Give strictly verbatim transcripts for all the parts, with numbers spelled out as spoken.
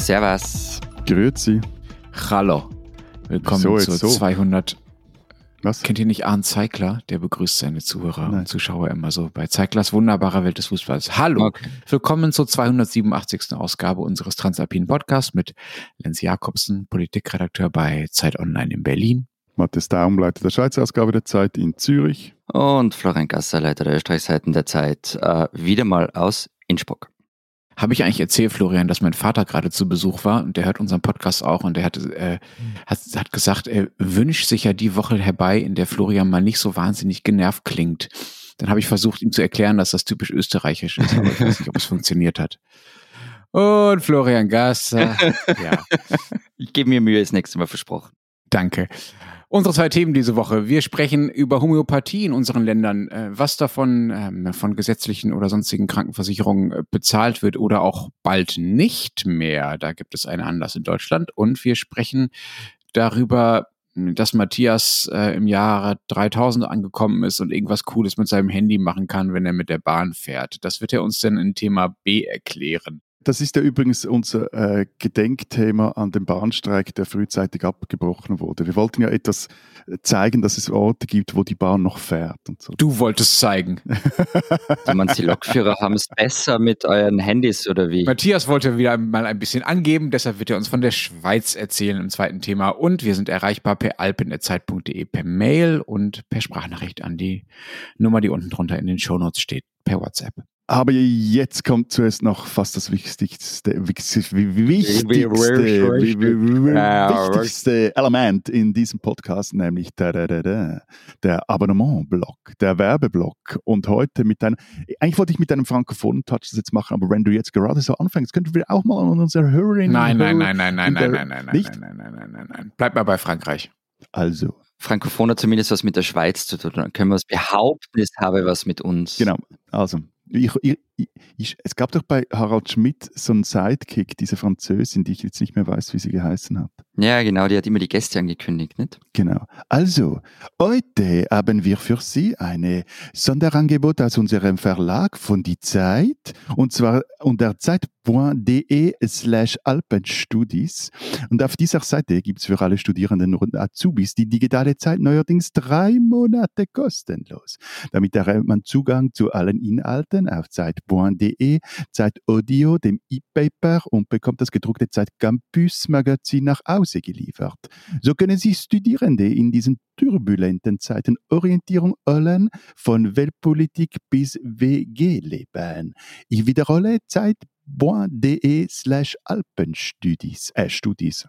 Servus. Grüezi. Hallo. Willkommen So, zur so. zweihundert. Was? Kennt ihr nicht Arndt Zeigler? Der begrüßt seine Zuhörer Nein. und Zuschauer immer so bei Zeiglers wunderbarer Welt des Fußballs. Hallo. Okay. Willkommen zur zweihundertsiebenundachtzigsten Ausgabe unseres Transalpinen Podcasts mit Lenz Jakobsen, Politikredakteur bei Zeit Online in Berlin. Matthias Daum, Leiter der Schweizer Ausgabe der Zeit in Zürich. Und Florian Gasser, Leiter der Österreichseiten der Zeit, äh, wieder mal aus Innsbruck. Habe ich eigentlich erzählt, Florian, dass mein Vater gerade zu Besuch war und der hört unseren Podcast auch und der hat, äh, hat, hat gesagt, er wünscht sich ja die Woche herbei, in der Florian mal nicht so wahnsinnig genervt klingt. Dann habe ich versucht, ihm zu erklären, dass das typisch österreichisch ist, aber ich weiß nicht, ob es funktioniert hat. Und Florian Gasser, ja, Ich gebe mir Mühe, das nächste Mal versprochen. danke. Unsere zwei Themen diese Woche. Wir sprechen über Homöopathie in unseren Ländern, äh, was davon ähm, von gesetzlichen oder sonstigen Krankenversicherungen äh, bezahlt wird oder auch bald nicht mehr. Da gibt es einen Anlass in Deutschland. Und wir sprechen darüber, dass Matthias äh, im Jahre dreitausend angekommen ist und irgendwas Cooles mit seinem Handy machen kann, wenn er mit der Bahn fährt. Das wird er uns dann in Thema B erklären. Das ist ja übrigens unser äh, Gedenkthema an dem Bahnstreik, der frühzeitig abgebrochen wurde. Wir wollten ja etwas zeigen, dass es Orte gibt, wo die Bahn noch fährt und so. Du wolltest zeigen. Du meinst, die Lokführer haben es besser mit euren Handys oder wie? Matthias wollte wieder mal ein bisschen angeben, deshalb wird er uns von der Schweiz erzählen im zweiten Thema. Und wir sind erreichbar per alpen at zeit punkt de, per Mail und per Sprachnachricht an die Nummer, die unten drunter in den Shownotes steht, per WhatsApp. Aber jetzt kommt zuerst noch fast das wichtigste, wichtigste, wichtigste, wichtigste Element in diesem Podcast, nämlich der, der, der, der Abonnement-Block, der Werbeblock. Und heute mit einem, eigentlich wollte ich mit einem frankophonen Touch das jetzt machen, aber wenn du jetzt gerade so anfängst, könnten wir auch mal an unsere Hörerinnen Nein, nein, Hörer nein, nein, nein, in nein, der- nein, nein, nein, nicht? nein, nein, nein, nein, nein. Bleib mal bei Frankreich. Also, Frankophon hat zumindest was mit der Schweiz zu tun. Dann können wir es behaupten, es habe was mit uns. genau, also. Ich, ich, ich, es gab doch bei Harald Schmidt so einen Sidekick, diese Französin, die ich jetzt nicht mehr weiß, wie sie geheißen hat. Ja, genau, die hat immer die Gäste angekündigt, nicht? Genau. Also, heute haben wir für Sie ein Sonderangebot aus unserem Verlag von Die Zeit, und zwar unter zeit.de slash alpenstudis. Und auf dieser Seite gibt es für alle Studierenden und Azubis die digitale Zeit neuerdings drei Monate kostenlos. Damit erhält man Zugang zu allen Inhalten auf zeit.de, Zeit Audio, dem E-Paper, und bekommt das gedruckte Zeit Campus Magazin nach Hause geliefert. So können sich Studierende in diesen turbulenten Zeiten Orientierung holen, von Weltpolitik bis W G-Leben. Ich wiederhole, zeit.de slash alpenstudis. Äh, Studis.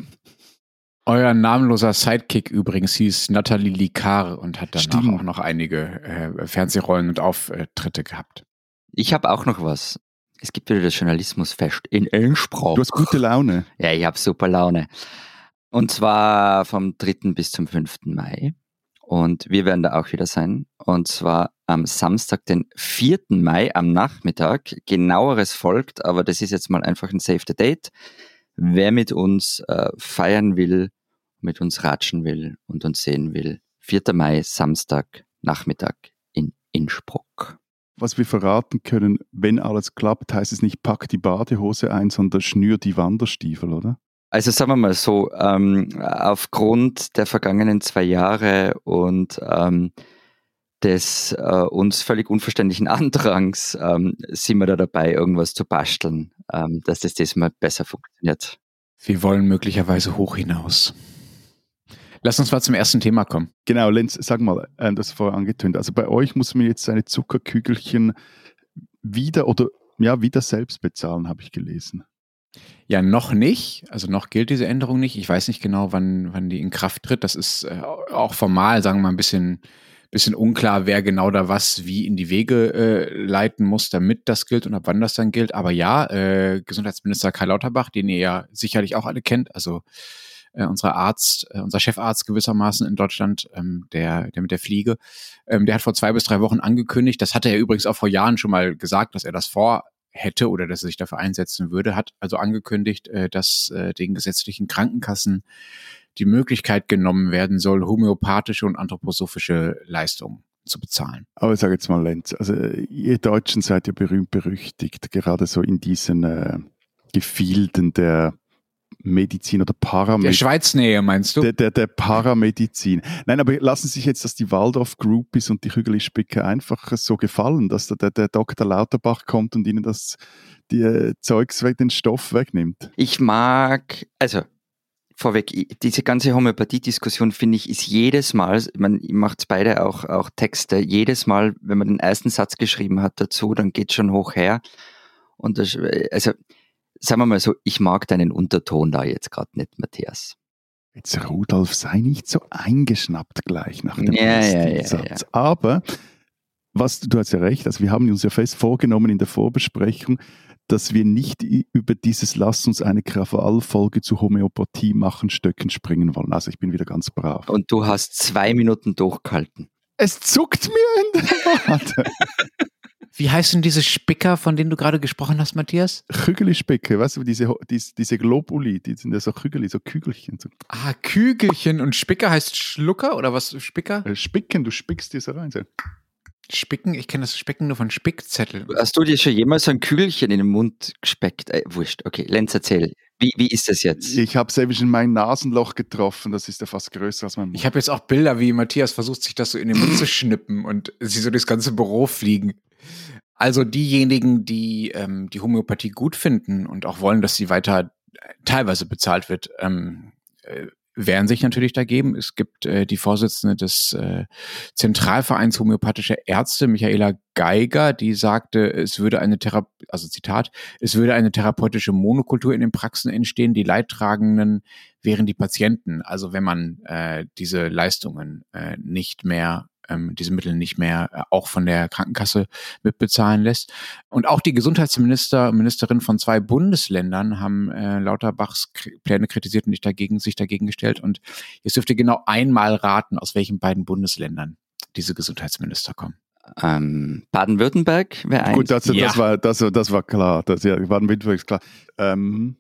Euer namenloser Sidekick übrigens hieß Nathalie Licard und hat danach Stimmt. auch noch einige äh, Fernsehrollen und Auftritte gehabt. Ich habe auch noch was. Es gibt wieder das Journalismusfest in Innsbruck. Du hast gute Laune. Ja, ich habe super Laune. Und zwar vom dritten bis zum fünften Mai. Und wir werden da auch wieder sein. Und zwar am Samstag, den vierten Mai am Nachmittag. Genaueres folgt, aber das ist jetzt mal einfach ein Save the Date. Wer mit uns äh, feiern will, mit uns ratschen will und uns sehen will, vierter Mai, Samstag, Nachmittag in Innsbruck. Was wir verraten können, wenn alles klappt, heißt es nicht, pack die Badehose ein, sondern schnür die Wanderstiefel, oder? Also sagen wir mal so, ähm, aufgrund der vergangenen zwei Jahre und ähm, des äh, uns völlig unverständlichen Andrangs ähm, sind wir da dabei, irgendwas zu basteln, ähm, dass das diesmal besser funktioniert. Wir wollen möglicherweise hoch hinaus. Lass uns mal zum ersten Thema kommen. Genau, Lenz, sag mal, äh, das vorher angetönt. Also bei euch muss man jetzt seine Zuckerkügelchen wieder oder ja, wieder selbst bezahlen, habe ich gelesen. Ja, noch nicht. Also noch gilt diese Änderung nicht. Ich weiß nicht genau, wann, wann die in Kraft tritt. Das ist äh, auch formal, sagen wir mal, ein bisschen, bisschen unklar, wer genau da was wie in die Wege äh, leiten muss, damit das gilt und ab wann das dann gilt. Aber ja, äh, Gesundheitsminister Karl Lauterbach, den ihr ja sicherlich auch alle kennt, also äh, unser Arzt, äh, unser Chefarzt gewissermaßen in Deutschland, ähm, der, der mit der Fliege, ähm, der hat vor zwei bis drei Wochen angekündigt, das hatte er übrigens auch vor Jahren schon mal gesagt, dass er das vor hätte oder dass er sich dafür einsetzen würde, hat also angekündigt, äh, dass äh, den gesetzlichen Krankenkassen die Möglichkeit genommen werden soll, homöopathische und anthroposophische Leistungen zu bezahlen. Aber sag jetzt mal, Lenz, also ihr Deutschen seid ja berühmt berüchtigt, gerade so in diesen äh, Gefilden der Medizin oder Paramedizin. Der Schweiznähe, meinst du? Der, der, der Paramedizin. Nein, aber lassen sich jetzt, dass die Waldorf-Groupies und die Hügeli-Spicker einfach so gefallen, dass der, der Doktor Lauterbach kommt und ihnen das die, äh, Zeugs weg, den Stoff wegnimmt? Ich mag, also vorweg, diese ganze Homöopathie-Diskussion, finde ich, ist jedes Mal, man macht beide auch, auch Texte, jedes Mal, wenn man den ersten Satz geschrieben hat dazu, dann geht schon hoch her. Und das, also, sagen wir mal so, ich mag deinen Unterton da jetzt gerade nicht, Matthias. Jetzt, Rudolf, sei nicht so eingeschnappt gleich nach dem ja, ersten ja, ja, Satz. Ja. Aber, was, du hast ja recht, also wir haben uns ja fest vorgenommen in der Vorbesprechung, dass wir nicht über dieses Lass uns eine Krawallfolge zu Homöopathie machen, Stöcken springen wollen. Also ich bin wieder ganz brav. Und du hast zwei Minuten durchgehalten. Es zuckt mir in der Wade. Wie heißen diese Spicker, von denen du gerade gesprochen hast, Matthias? Kügeli-Spicke, weißt du, diese, diese, diese Globuli, die sind ja so Kügeli, so Kügelchen. So. Ah, Kügelchen. Und Spicker heißt Schlucker oder was? Spicker? Äh, Spicken, du spickst dir so rein. So. Spicken? Ich kenne das Spicken nur von Spickzettel. Hast du dir schon jemals so ein Kügelchen in den Mund gespeckt? Äh, wurscht, okay, Lenz, erzähl. Wie, wie ist das jetzt? Ich habe selbst in mein Nasenloch getroffen, das ist ja fast größer als mein Mund. Ich habe jetzt auch Bilder, wie Matthias versucht, sich das so in den Mund zu schnippen und sie so durchs ganze Büro fliegen. Also diejenigen, die ähm, die Homöopathie gut finden und auch wollen, dass sie weiter teilweise bezahlt wird, ähm, äh, wehren sich natürlich dagegen. Es gibt äh, die Vorsitzende des äh, Zentralvereins Homöopathische Ärzte, Michaela Geiger, die sagte, es würde eine Thera- also Zitat, es würde eine therapeutische Monokultur in den Praxen entstehen. Die Leidtragenden wären die Patienten. Also wenn man äh, diese Leistungen äh, nicht mehr ähm, diese Mittel nicht mehr äh, auch von der Krankenkasse mitbezahlen lässt. Und auch die Gesundheitsminister, Ministerin von zwei Bundesländern haben äh, Lauterbachs K- Pläne kritisiert und sich dagegen, sich dagegen gestellt. Und jetzt dürft ihr genau einmal raten, aus welchen beiden Bundesländern diese Gesundheitsminister kommen. Ähm, Baden-Württemberg wäre eins. Gut, das, das, Ja. war, das, das war klar. Das, ja, Baden-Württemberg ist klar. Ähm,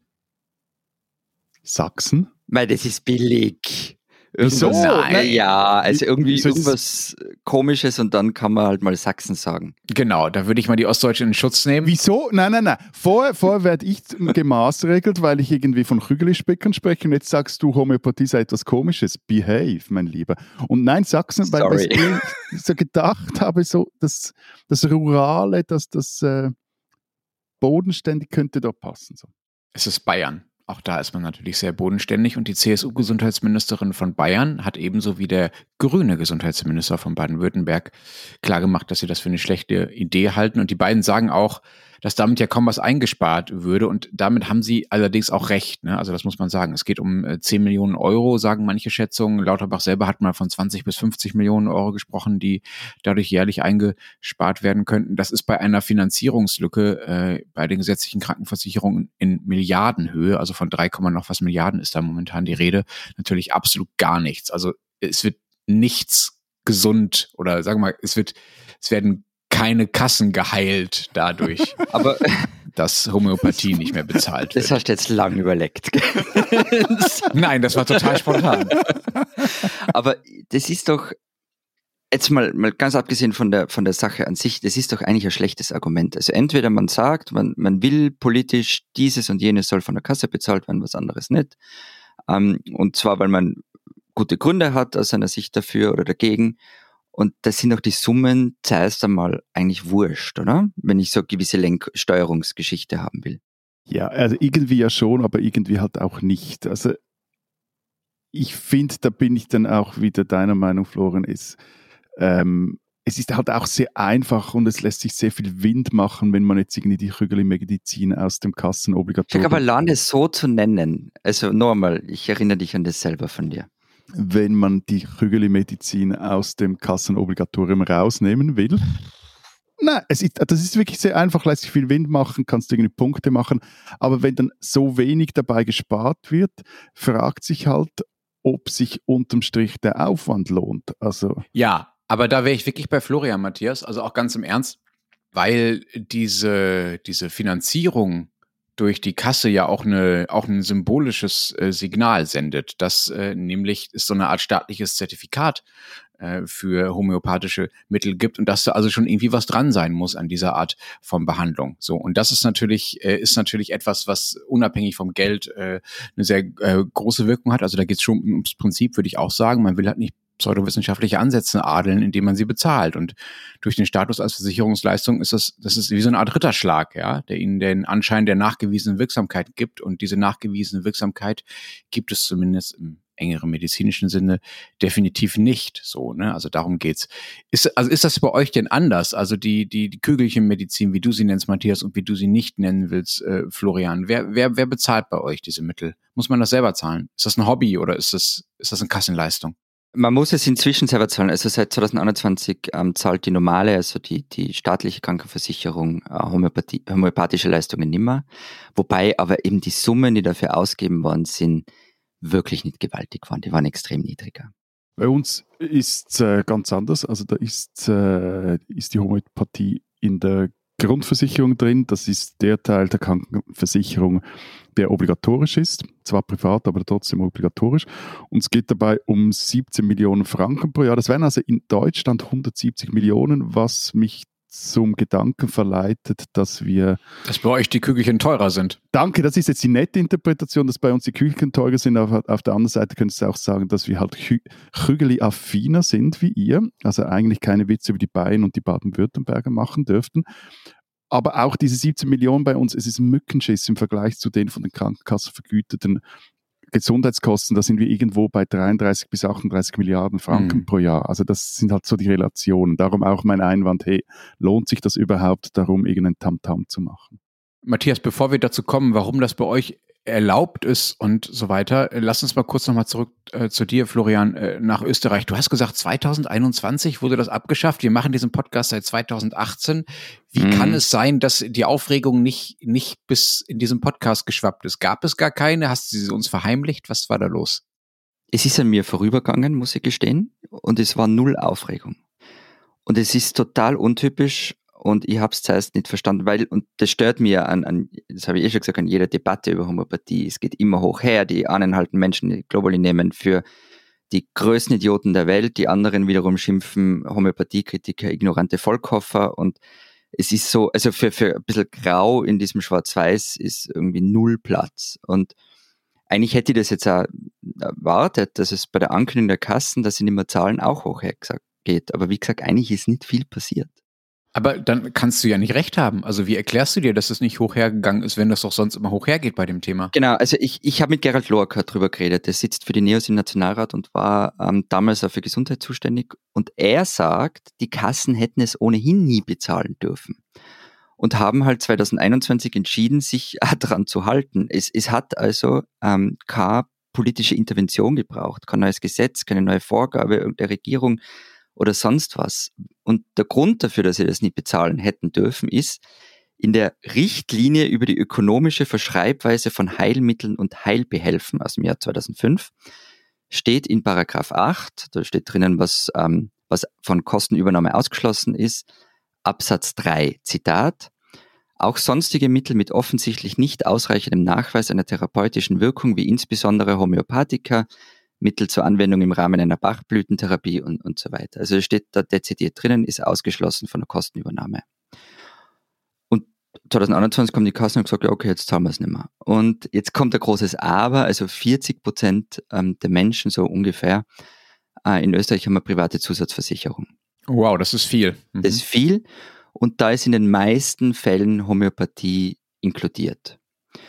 Sachsen? Weil das ist billig. Wieso? Irgendwas- Nein. Ja, also irgendwie Wieso ist- irgendwas Komisches und dann kann man halt mal Sachsen sagen. Genau, da würde ich mal die Ostdeutschen in Schutz nehmen. Wieso? Nein, nein, nein. Vorher, vorher werde ich gemaßregelt, weil ich irgendwie von Kügeli-Spickern spreche und jetzt sagst du, Homöopathie sei etwas Komisches. Behave, mein Lieber. Und nein, Sachsen, weil Sorry. weil ich so gedacht habe, so das, das Rurale, das, das äh, Bodenständig könnte da passen. So. Es ist Bayern. Auch da ist man natürlich sehr bodenständig und die C S U-Gesundheitsministerin von Bayern hat ebenso wie der grüne Gesundheitsminister von Baden-Württemberg klargemacht, dass sie das für eine schlechte Idee halten. Und die beiden sagen auch, dass damit ja kaum was eingespart würde. Und damit haben sie allerdings auch recht. Ne? Also das muss man sagen. Es geht um äh, zehn Millionen Euro, sagen manche Schätzungen. Lauterbach selber hat mal von zwanzig bis fünfzig Millionen Euro gesprochen, die dadurch jährlich eingespart werden könnten. Das ist bei einer Finanzierungslücke äh, bei den gesetzlichen Krankenversicherungen in Milliardenhöhe, also von drei, noch was Milliarden ist da momentan die Rede, natürlich absolut gar nichts. Also es wird nichts gesund oder sagen wir mal, es wird, es werden keine Kassen geheilt dadurch, Aber dass Homöopathie nicht mehr bezahlt das wird. hast du jetzt lang überlegt. Nein, das war total spontan. Aber das ist doch, jetzt mal, mal ganz abgesehen von der, von der Sache an sich, das ist doch eigentlich ein schlechtes Argument. Also entweder man sagt, man, man will politisch, dieses und jenes soll von der Kasse bezahlt werden, was anderes nicht. Ähm, und zwar, weil man gute Gründe hat aus seiner Sicht dafür oder dagegen. Und das sind auch die Summen zuerst einmal eigentlich wurscht, oder? Wenn ich so eine gewisse Lenksteuerungsgeschichte haben will. Ja, also irgendwie ja schon, aber irgendwie halt auch nicht. Also ich finde, da bin ich dann auch wieder deiner Meinung, Florian, ist, ähm, es ist halt auch sehr einfach und es lässt sich sehr viel Wind machen, wenn man jetzt irgendwie die Kügeli-Medizin aus dem Sag Kassenobligatorium, aber, Lan, es so zu nennen. Also nur einmal, ich erinnere dich an das selber von dir. wenn man die Kügeli-Medizin aus dem Kassenobligatorium rausnehmen will. Nein, es ist, das ist wirklich sehr einfach, lässt sich viel Wind machen, kannst irgendwie Punkte machen, aber wenn dann so wenig dabei gespart wird, fragt sich halt, ob sich unterm Strich der Aufwand lohnt. Also Ja, aber da wäre ich wirklich bei Florian, Matthias, also auch ganz im Ernst, weil diese, diese Finanzierung durch die Kasse ja auch eine auch ein symbolisches äh, Signal sendet, dass äh, nämlich es so eine Art staatliches Zertifikat äh, für homöopathische Mittel gibt und dass da also schon irgendwie was dran sein muss an dieser Art von Behandlung. So, und das ist natürlich, äh, ist natürlich etwas, was unabhängig vom Geld äh, eine sehr äh, große Wirkung hat. Also da geht es schon ums Prinzip, würde ich auch sagen. Man will halt nicht pseudowissenschaftliche Ansätze adeln, indem man sie bezahlt. Und durch den Status als Versicherungsleistung ist das, das ist wie so eine Art Ritterschlag, ja, der ihnen den Anschein der nachgewiesenen Wirksamkeit gibt. Und diese nachgewiesene Wirksamkeit gibt es zumindest im engeren medizinischen Sinne definitiv nicht. So, ne? Also darum geht's. Ist, also ist das bei euch denn anders? Also die, die, die Kügelchenmedizin, wie du sie nennst, Matthias, und wie du sie nicht nennen willst, äh, Florian. Wer, wer, wer bezahlt bei euch diese Mittel? Muss man das selber zahlen? Ist das ein Hobby oder ist das, ist das eine Kassenleistung? Man muss es inzwischen selber zahlen. Also seit zwanzig einundzwanzig ähm, zahlt die normale, also die, die staatliche Krankenversicherung, äh, Homöopathie, homöopathische Leistungen nimmer. Wobei aber eben die Summen, die dafür ausgegeben worden sind, wirklich nicht gewaltig waren. Die waren extrem niedriger. Bei uns ist es äh, ganz anders. Also da ist, äh, ist die Homöopathie in der Grundversicherung drin. Das ist der Teil der Krankenversicherung, der obligatorisch ist. Zwar privat, aber trotzdem obligatorisch. Und es geht dabei um siebzehn Millionen Franken pro Jahr. Das wären also in Deutschland hundertsiebzig Millionen, was mich zum Gedanken verleitet, dass wir... Dass bei euch die Kügelchen teurer sind. Danke, das ist jetzt die nette Interpretation, dass bei uns die Kügelchen teurer sind. Auf, auf der anderen Seite könntest du auch sagen, dass wir halt Kügeli-affiner sind wie ihr. Also eigentlich keine Witze über die Bayern und die Baden-Württemberger machen dürften. Aber auch diese siebzehn Millionen bei uns, es ist ein Mückenschiss im Vergleich zu den von den Krankenkassen vergüteten Gesundheitskosten. Da sind wir irgendwo bei dreiunddreißig bis achtunddreißig Milliarden Franken mhm. pro Jahr. Also das sind halt so die Relationen. Darum auch mein Einwand, hey, lohnt sich das überhaupt, darum irgendein Tamtam zu machen? Matthias, bevor wir dazu kommen, warum das bei euch erlaubt ist und so weiter, lass uns mal kurz nochmal zurück äh, zu dir, Florian, äh, nach Österreich. Du hast gesagt, zwanzig einundzwanzig wurde das abgeschafft. Wir machen diesen Podcast seit zwanzig achtzehn. Wie mhm. kann es sein, dass die Aufregung nicht, nicht bis in diesen Podcast geschwappt ist? Gab es gar keine? Hast du sie uns verheimlicht? Was war da los? Es ist an mir vorübergegangen, muss ich gestehen, und es war null Aufregung. Und es ist total untypisch. Und ich habe es zuerst nicht verstanden, weil, und das stört mir an, an das habe ich eh schon gesagt, an jeder Debatte über Homöopathie. Es geht immer hoch her, die einen halten Menschen, die Globally nehmen für die größten Idioten der Welt, die anderen wiederum schimpfen Homöopathiekritiker, ignorante Vollkoffer, und es ist so, also für, für ein bisschen Grau in diesem Schwarz-Weiß ist irgendwie null Platz. Und eigentlich hätte ich das jetzt auch erwartet, dass es bei der Ankündigung der Kassen, dass sie nicht mehr zahlen, auch hoch her geht. Aber wie gesagt, eigentlich ist nicht viel passiert. Aber dann kannst du ja nicht recht haben. Also wie erklärst du dir, dass es nicht hochhergegangen ist, wenn das doch sonst immer hochhergeht bei dem Thema? Genau, also ich, ich habe mit Gerald Loacker drüber geredet. Der sitzt für die NEOS im Nationalrat und war ähm, damals auch für Gesundheit zuständig. Und er sagt, die Kassen hätten es ohnehin nie bezahlen dürfen. Und haben halt zwanzig einundzwanzig entschieden, sich daran zu halten. Es, es hat also ähm, keine politische Intervention gebraucht, kein neues Gesetz, keine neue Vorgabe der Regierung oder sonst was. Und der Grund dafür, dass sie das nicht bezahlen hätten dürfen, ist, in der Richtlinie über die ökonomische Verschreibweise von Heilmitteln und Heilbehelfen aus dem Jahr zweitausendfünf steht in Paragraph acht, da steht drinnen, was, ähm, was von Kostenübernahme ausgeschlossen ist, Absatz drei, Zitat, auch sonstige Mittel mit offensichtlich nicht ausreichendem Nachweis einer therapeutischen Wirkung, wie insbesondere Homöopathika, Mittel zur Anwendung im Rahmen einer Bachblütentherapie und, und so weiter. Also es steht da dezidiert drinnen, ist ausgeschlossen von der Kostenübernahme. Und zwanzig einundzwanzig kommt die Kasse und gesagt, ja, okay, jetzt zahlen wir es nicht mehr. Und jetzt kommt ein großes Aber, also vierzig Prozent ähm, der Menschen, so ungefähr, äh, in Österreich haben eine private Zusatzversicherung. Wow, das ist viel. Mhm. Das ist viel, und da ist in den meisten Fällen Homöopathie inkludiert.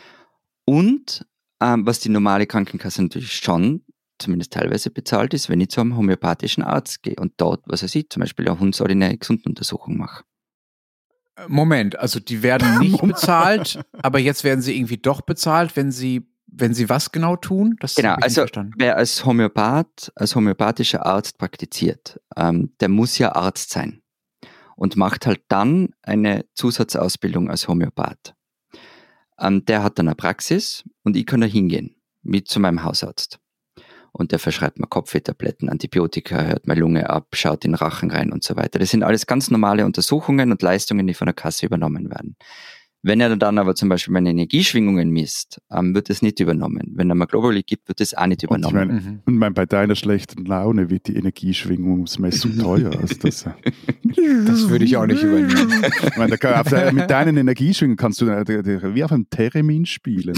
Und ähm, was die normale Krankenkasse natürlich schon zumindest teilweise bezahlt ist, wenn ich zu einem homöopathischen Arzt gehe und dort, was weiß ich, zum Beispiel eine hundsordinäre Gesundenuntersuchung mache. Moment, also die werden nicht bezahlt, aber jetzt werden sie irgendwie doch bezahlt, wenn sie, wenn sie was genau tun? Das genau, habe ich also nicht verstanden. Wer als Homöopath, als homöopathischer Arzt praktiziert, ähm, der muss ja Arzt sein und macht halt dann eine Zusatzausbildung als Homöopath. Ähm, der hat dann eine Praxis und ich kann da hingehen, mit zu meinem Hausarzt. Und der verschreibt mir Kopfwehtabletten, Antibiotika, hört meine Lunge ab, schaut in den Rachen rein und so weiter. Das sind alles ganz normale Untersuchungen und Leistungen, die von der Kasse übernommen werden. Wenn er dann aber zum Beispiel meine Energieschwingungen misst, ähm, wird das nicht übernommen. Wenn er mir Globally gibt, wird das auch nicht übernommen. Und ich meine, mhm. mein, bei deiner schlechten Laune wird die Energieschwingungsmessung teuer. Als das. Das würde ich auch nicht übernehmen. Ich meine, da, der, mit deinen Energieschwingungen kannst du da, da, da, wie auf einem Theremin spielen.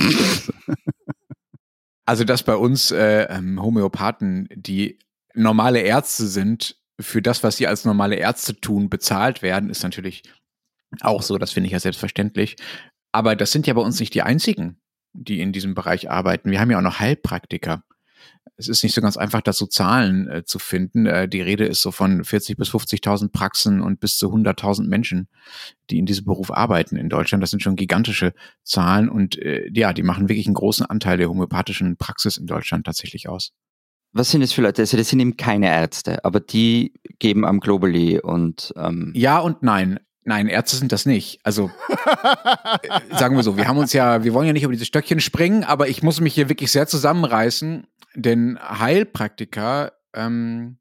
Also, dass bei uns äh, Homöopathen, die normale Ärzte sind, für das, was sie als normale Ärzte tun, bezahlt werden, ist natürlich auch so, das finde ich ja selbstverständlich. Aber das sind ja bei uns nicht die einzigen, die in diesem Bereich arbeiten. Wir haben ja auch noch Heilpraktiker. Es ist nicht so ganz einfach, da so Zahlen äh, zu finden. Äh, die Rede ist so von vierzigtausend bis fünfzigtausend Praxen und bis zu hunderttausend Menschen, die in diesem Beruf arbeiten in Deutschland. Das sind schon gigantische Zahlen und äh, ja, die machen wirklich einen großen Anteil der homöopathischen Praxis in Deutschland tatsächlich aus. Was sind das für Leute? Also das sind eben keine Ärzte, aber die geben am Globally und... Ähm ja und nein. Nein, Ärzte sind das nicht. Also äh, sagen wir so, wir haben uns ja, wir wollen ja nicht über diese Stöckchen springen, aber ich muss mich hier wirklich sehr zusammenreißen, denn Heilpraktiker, ähm,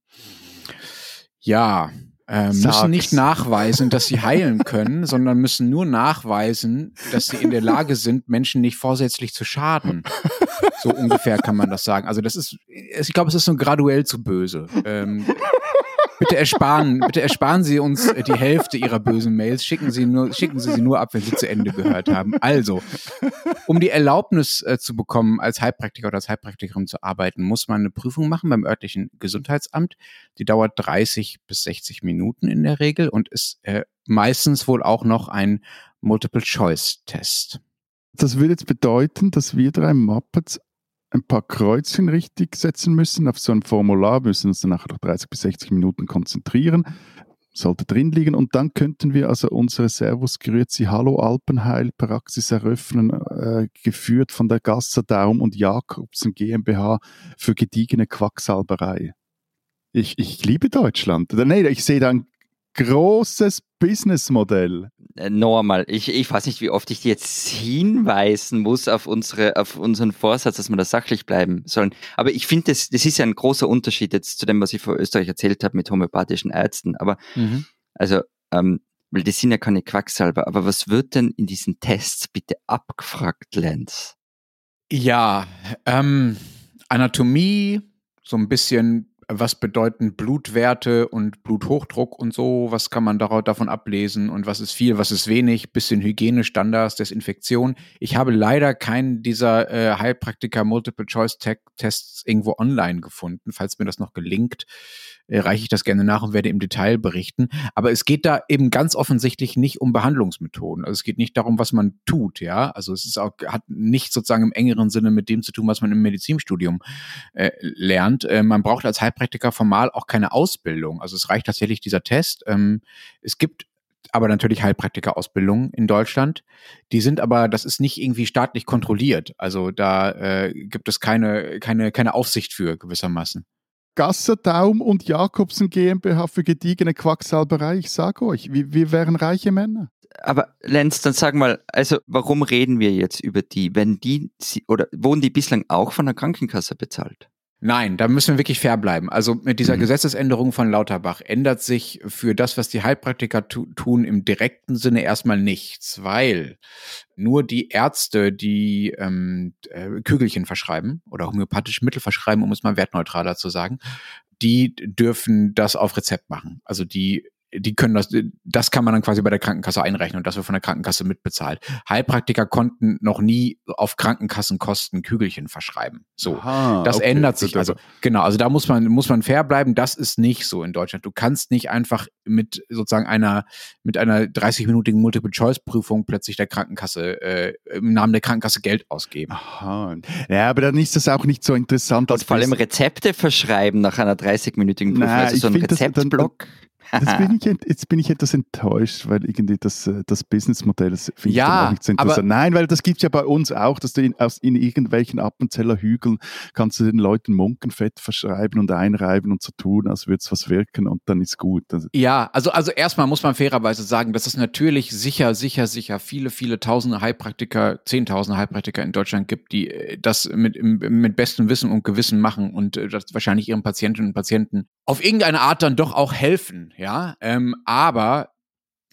ja, äh, müssen nicht nachweisen, dass sie heilen können, sondern müssen nur nachweisen, dass sie in der Lage sind, Menschen nicht vorsätzlich zu schaden. So ungefähr kann man das sagen. Also das ist, ich glaube, es ist so graduell zu böse. Ähm, Bitte ersparen, bitte ersparen Sie uns die Hälfte Ihrer bösen Mails. Schicken Sie nur, schicken Sie sie nur ab, wenn Sie zu Ende gehört haben. Also, um die Erlaubnis äh, zu bekommen, als Heilpraktiker oder als Heilpraktikerin zu arbeiten, muss man eine Prüfung machen beim örtlichen Gesundheitsamt. Die dauert dreißig bis sechzig Minuten in der Regel und ist äh, meistens wohl auch noch ein Multiple-Choice-Test. Das würde jetzt bedeuten, dass wir drei Muppets ein paar Kreuzchen richtig setzen müssen auf so ein Formular, müssen uns dann nachher noch dreißig bis sechzig Minuten konzentrieren, sollte drin liegen und dann könnten wir also unsere Servus Grüezi Hallo Alpenheilpraxis eröffnen, äh, geführt von der Gasser Daum und Jakobsen GmbH für gediegene Quacksalberei. Ich, ich liebe Deutschland. Nein, ich sehe da ein großes Businessmodell. Äh, Normal. Ich, ich weiß nicht, wie oft ich dir jetzt hinweisen muss auf unsere, auf unseren Vorsatz, dass wir da sachlich bleiben sollen. Aber ich finde, das, das ist ja ein großer Unterschied jetzt zu dem, was ich vor Österreich erzählt habe mit homöopathischen Ärzten. Aber, mhm. also, ähm, weil das sind ja keine Quacksalber. Aber was wird denn in diesen Tests bitte abgefragt, Lenz? Ja, ähm, Anatomie, so ein bisschen, was bedeuten Blutwerte und Bluthochdruck und so, was kann man darauf, davon ablesen und was ist viel, was ist wenig, bisschen Hygienestandards, Desinfektion. Ich habe leider keinen dieser äh, Heilpraktiker Multiple-Choice-Tests irgendwo online gefunden. Falls mir das noch gelingt, äh, reiche ich das gerne nach und werde im Detail berichten. Aber es geht da eben ganz offensichtlich nicht um Behandlungsmethoden. Also es geht nicht darum, was man tut, ja. Also es ist auch, hat nicht sozusagen im engeren Sinne mit dem zu tun, was man im Medizinstudium äh, lernt. Äh, man braucht als Heilpraktiker Praktiker formal auch keine Ausbildung. Also es reicht tatsächlich dieser Test. Ähm, es gibt aber natürlich Heilpraktiker-Ausbildungen in Deutschland. Die sind aber, das ist nicht irgendwie staatlich kontrolliert. Also da äh, gibt es keine, keine, keine Aufsicht für gewissermaßen. Gasser Daum und Jakobsen GmbH für gediegene Quacksalberei. Ich sage euch, wir, wir wären reiche Männer. Aber Lenz, dann sag mal, also warum reden wir jetzt über die, wenn die, oder wurden die bislang auch von der Krankenkasse bezahlt? Nein, da müssen wir wirklich fair bleiben. Also mit dieser mhm. Gesetzesänderung von Lauterbach ändert sich für das, was die Heilpraktiker tu- tun, im direkten Sinne erstmal nichts, weil nur die Ärzte, die ähm, äh, Kügelchen verschreiben oder homöopathische Mittel verschreiben, um es mal wertneutraler zu sagen, die dürfen das auf Rezept machen. Also die Die können das, das kann man dann quasi bei der Krankenkasse einrechnen und das wird von der Krankenkasse mitbezahlt. Heilpraktiker konnten noch nie auf Krankenkassenkosten Kügelchen verschreiben. So, Aha, das okay. ändert sich. Also genau, also da muss man muss man fair bleiben. Das ist nicht so in Deutschland. Du kannst nicht einfach mit sozusagen einer mit einer dreißig-minütigen Multiple-Choice-Prüfung plötzlich der Krankenkasse äh, im Namen der Krankenkasse Geld ausgeben. Aha. Ja, aber dann ist das auch nicht so interessant. Und vor allem Rezepte verschreiben nach einer dreißig-minütigen Prüfung. Na, also so ein Rezeptblock. Das bin ich, jetzt bin ich etwas enttäuscht, weil irgendwie das, das Businessmodell finde ja, ich dann auch nicht so interessant. Nein, weil das gibt es ja bei uns auch, dass du in, aus, in irgendwelchen Appenzeller Hügeln kannst du den Leuten Munkenfett verschreiben und einreiben und so tun, als würde es was wirken und dann ist gut. Also ja, also, also erstmal muss man fairerweise sagen, dass es natürlich sicher, sicher, sicher viele, viele tausende Heilpraktiker, zehntausende Heilpraktiker in Deutschland gibt, die das mit, mit bestem Wissen und Gewissen machen und das wahrscheinlich ihren Patientinnen und Patienten auf irgendeine Art dann doch auch helfen. Ja, ähm, aber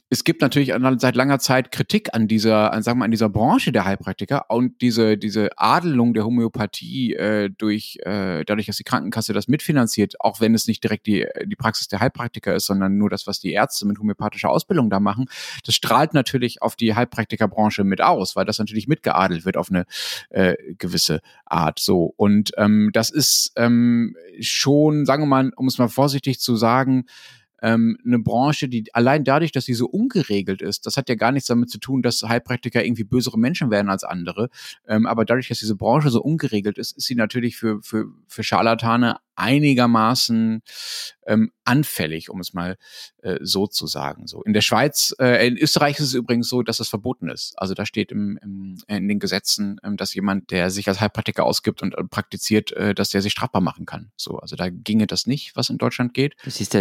es gibt natürlich seit langer Zeit Kritik an dieser, an, sagen wir, an dieser Branche der Heilpraktiker und diese, diese Adelung der Homöopathie äh, durch, äh, dadurch, dass die Krankenkasse das mitfinanziert, auch wenn es nicht direkt die, die Praxis der Heilpraktiker ist, sondern nur das, was die Ärzte mit homöopathischer Ausbildung da machen. Das strahlt natürlich auf die Heilpraktikerbranche mit aus, weil das natürlich mitgeadelt wird auf eine äh, gewisse Art. So. Und ähm, das ist ähm, schon, sagen wir mal, um es mal vorsichtig zu sagen, Ähm, eine Branche, die allein dadurch, dass sie so ungeregelt ist, das hat ja gar nichts damit zu tun, dass Heilpraktiker irgendwie bösere Menschen werden als andere, ähm, aber dadurch, dass diese Branche so ungeregelt ist, ist sie natürlich für für für Scharlatane einigermaßen ähm, anfällig, um es mal äh, so zu sagen. So in der Schweiz, äh, in Österreich ist es übrigens so, dass es verboten ist. Also da steht im, im, in den Gesetzen, ähm, dass jemand, der sich als Heilpraktiker ausgibt und äh, praktiziert, äh, dass der sich strafbar machen kann. So, also da ginge das nicht, was in Deutschland geht. Das ist der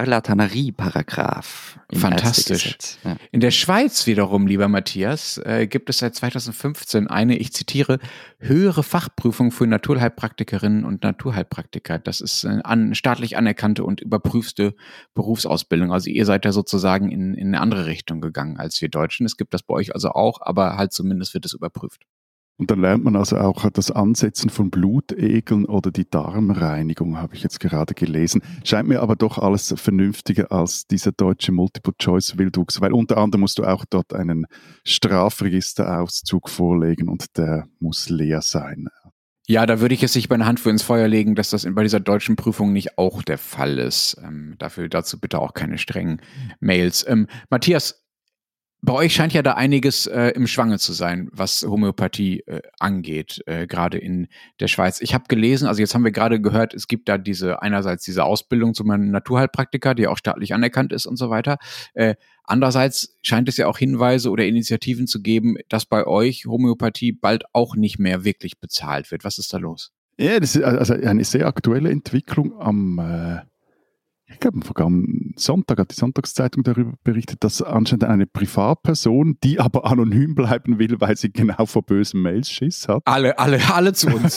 Charlatanerie-Paragraph. Fantastisch. Ja. In der Schweiz wiederum, lieber Matthias, äh, gibt es seit zweitausendfünfzehn eine, ich zitiere, höhere Fachprüfung für Naturheilpraktikerinnen und Naturheilpraktiker. Das ist eine an, staatlich anerkannte und überprüfte Berufsausbildung. Also ihr seid ja sozusagen in, in eine andere Richtung gegangen als wir Deutschen. Es gibt das bei euch also auch, aber halt zumindest wird es überprüft. Und dann lernt man also auch das Ansetzen von Blutegeln oder die Darmreinigung, habe ich jetzt gerade gelesen. Scheint mir aber doch alles vernünftiger als dieser deutsche Multiple-Choice-Wildwuchs, weil unter anderem musst du auch dort einen Strafregisterauszug vorlegen und der muss leer sein. Ja, da würde ich jetzt nicht meine Hand für ins Feuer legen, dass das bei dieser deutschen Prüfung nicht auch der Fall ist. Ähm, dafür dazu bitte auch keine strengen Mails. Ähm, Matthias, bei euch scheint ja da einiges äh, im Schwange zu sein, was Homöopathie äh, angeht, äh, gerade in der Schweiz. Ich habe gelesen, also jetzt haben wir gerade gehört, es gibt da diese einerseits diese Ausbildung zum Naturheilpraktiker, die auch staatlich anerkannt ist und so weiter. Äh, andererseits scheint es ja auch Hinweise oder Initiativen zu geben, dass bei euch Homöopathie bald auch nicht mehr wirklich bezahlt wird. Was ist da los? Ja, das ist also eine sehr aktuelle Entwicklung. Am äh Ich glaube, am vergangenen Sonntag hat die Sonntagszeitung darüber berichtet, dass anscheinend eine Privatperson, die aber anonym bleiben will, weil sie genau vor bösen Mails Schiss hat. Alle, alle, alle zu uns.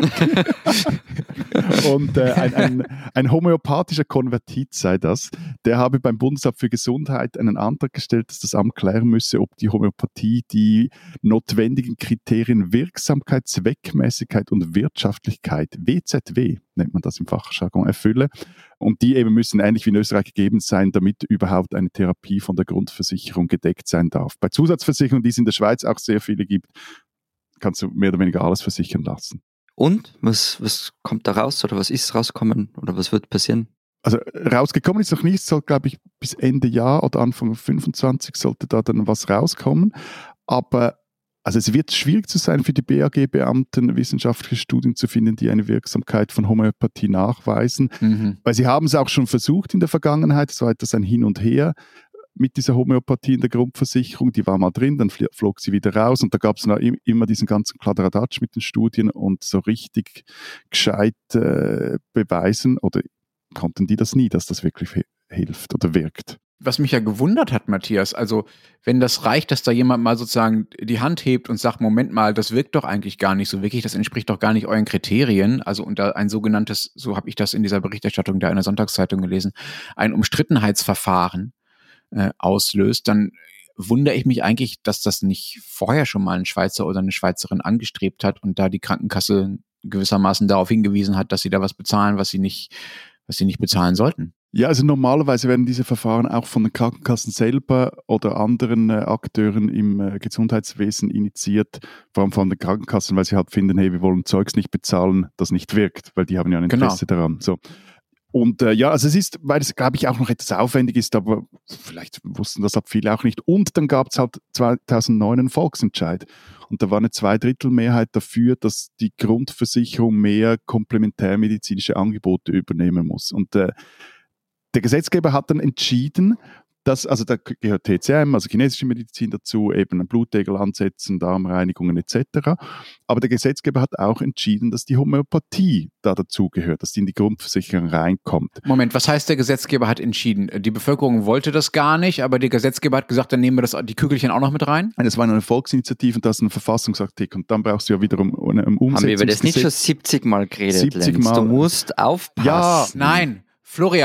Und äh, ein, ein, ein homöopathischer Konvertit sei das, der habe beim Bundesamt für Gesundheit einen Antrag gestellt, dass das Amt klären müsse, ob die Homöopathie die notwendigen Kriterien Wirksamkeit, Zweckmäßigkeit und Wirtschaftlichkeit, W Z W nennt man das im Fachjargon, erfülle. Und die eben müssen ähnlich wie in Österreich gegeben sein, damit überhaupt eine Therapie von der Grundversicherung gedeckt sein darf. Bei Zusatzversicherungen, die es in der Schweiz auch sehr viele gibt, kannst du mehr oder weniger alles versichern lassen. Und? Was, was kommt da raus oder was ist rausgekommen oder was wird passieren? Also rausgekommen ist noch nichts, soll glaube ich bis Ende Jahr oder Anfang fünfundzwanzig sollte da dann was rauskommen. Aber also es wird schwierig zu sein für die B A G-Beamten, wissenschaftliche Studien zu finden, die eine Wirksamkeit von Homöopathie nachweisen. Mhm. Weil sie haben es auch schon versucht in der Vergangenheit, es war etwas ein Hin und Her mit dieser Homöopathie in der Grundversicherung, die war mal drin, dann flog sie wieder raus und da gab es immer diesen ganzen Kladderadatsch mit den Studien und so richtig gescheit äh, beweisen oder konnten die das nie, dass das wirklich hilft oder wirkt. Was mich ja gewundert hat, Matthias, also wenn das reicht, dass da jemand mal sozusagen die Hand hebt und sagt, Moment mal, das wirkt doch eigentlich gar nicht so wirklich, das entspricht doch gar nicht euren Kriterien, also unter ein sogenanntes, so habe ich das in dieser Berichterstattung da in der Sonntagszeitung gelesen, ein Umstrittenheitsverfahren äh, auslöst, dann wundere ich mich eigentlich, dass das nicht vorher schon mal ein Schweizer oder eine Schweizerin angestrebt hat und da die Krankenkasse gewissermaßen darauf hingewiesen hat, dass sie da was bezahlen, was sie nicht, was sie nicht bezahlen sollten. Ja, also normalerweise werden diese Verfahren auch von den Krankenkassen selber oder anderen äh, Akteuren im äh, Gesundheitswesen initiiert, vor allem von den Krankenkassen, weil sie halt finden, hey, wir wollen Zeugs nicht bezahlen, das nicht wirkt, weil die haben ja ein Interesse genau. daran. So. Und äh, ja, also es ist, weil es, glaube ich, auch noch etwas aufwendig ist, aber vielleicht wussten das halt viele auch nicht. Und dann gab es halt zweitausendneun einen Volksentscheid. Und da war eine Zweidrittelmehrheit dafür, dass die Grundversicherung mehr komplementärmedizinische Angebote übernehmen muss. Und äh, der Gesetzgeber hat dann entschieden, dass, also da gehört T C M, also chinesische Medizin dazu, eben ein Blutegel ansetzen, Darmreinigungen et cetera. Aber der Gesetzgeber hat auch entschieden, dass die Homöopathie da dazugehört, dass die in die Grundversicherung reinkommt. Moment, was heißt, der Gesetzgeber hat entschieden? Die Bevölkerung wollte das gar nicht, aber der Gesetzgeber hat gesagt, dann nehmen wir das, die Kügelchen auch noch mit rein? Das war eine Volksinitiative und das ist ein Verfassungsartikel und dann brauchst du ja wiederum eine Umsetzung. Haben wir über das nicht schon siebzig Mal geredet, siebzig Mal. Du musst aufpassen. Ja, nein, Florian.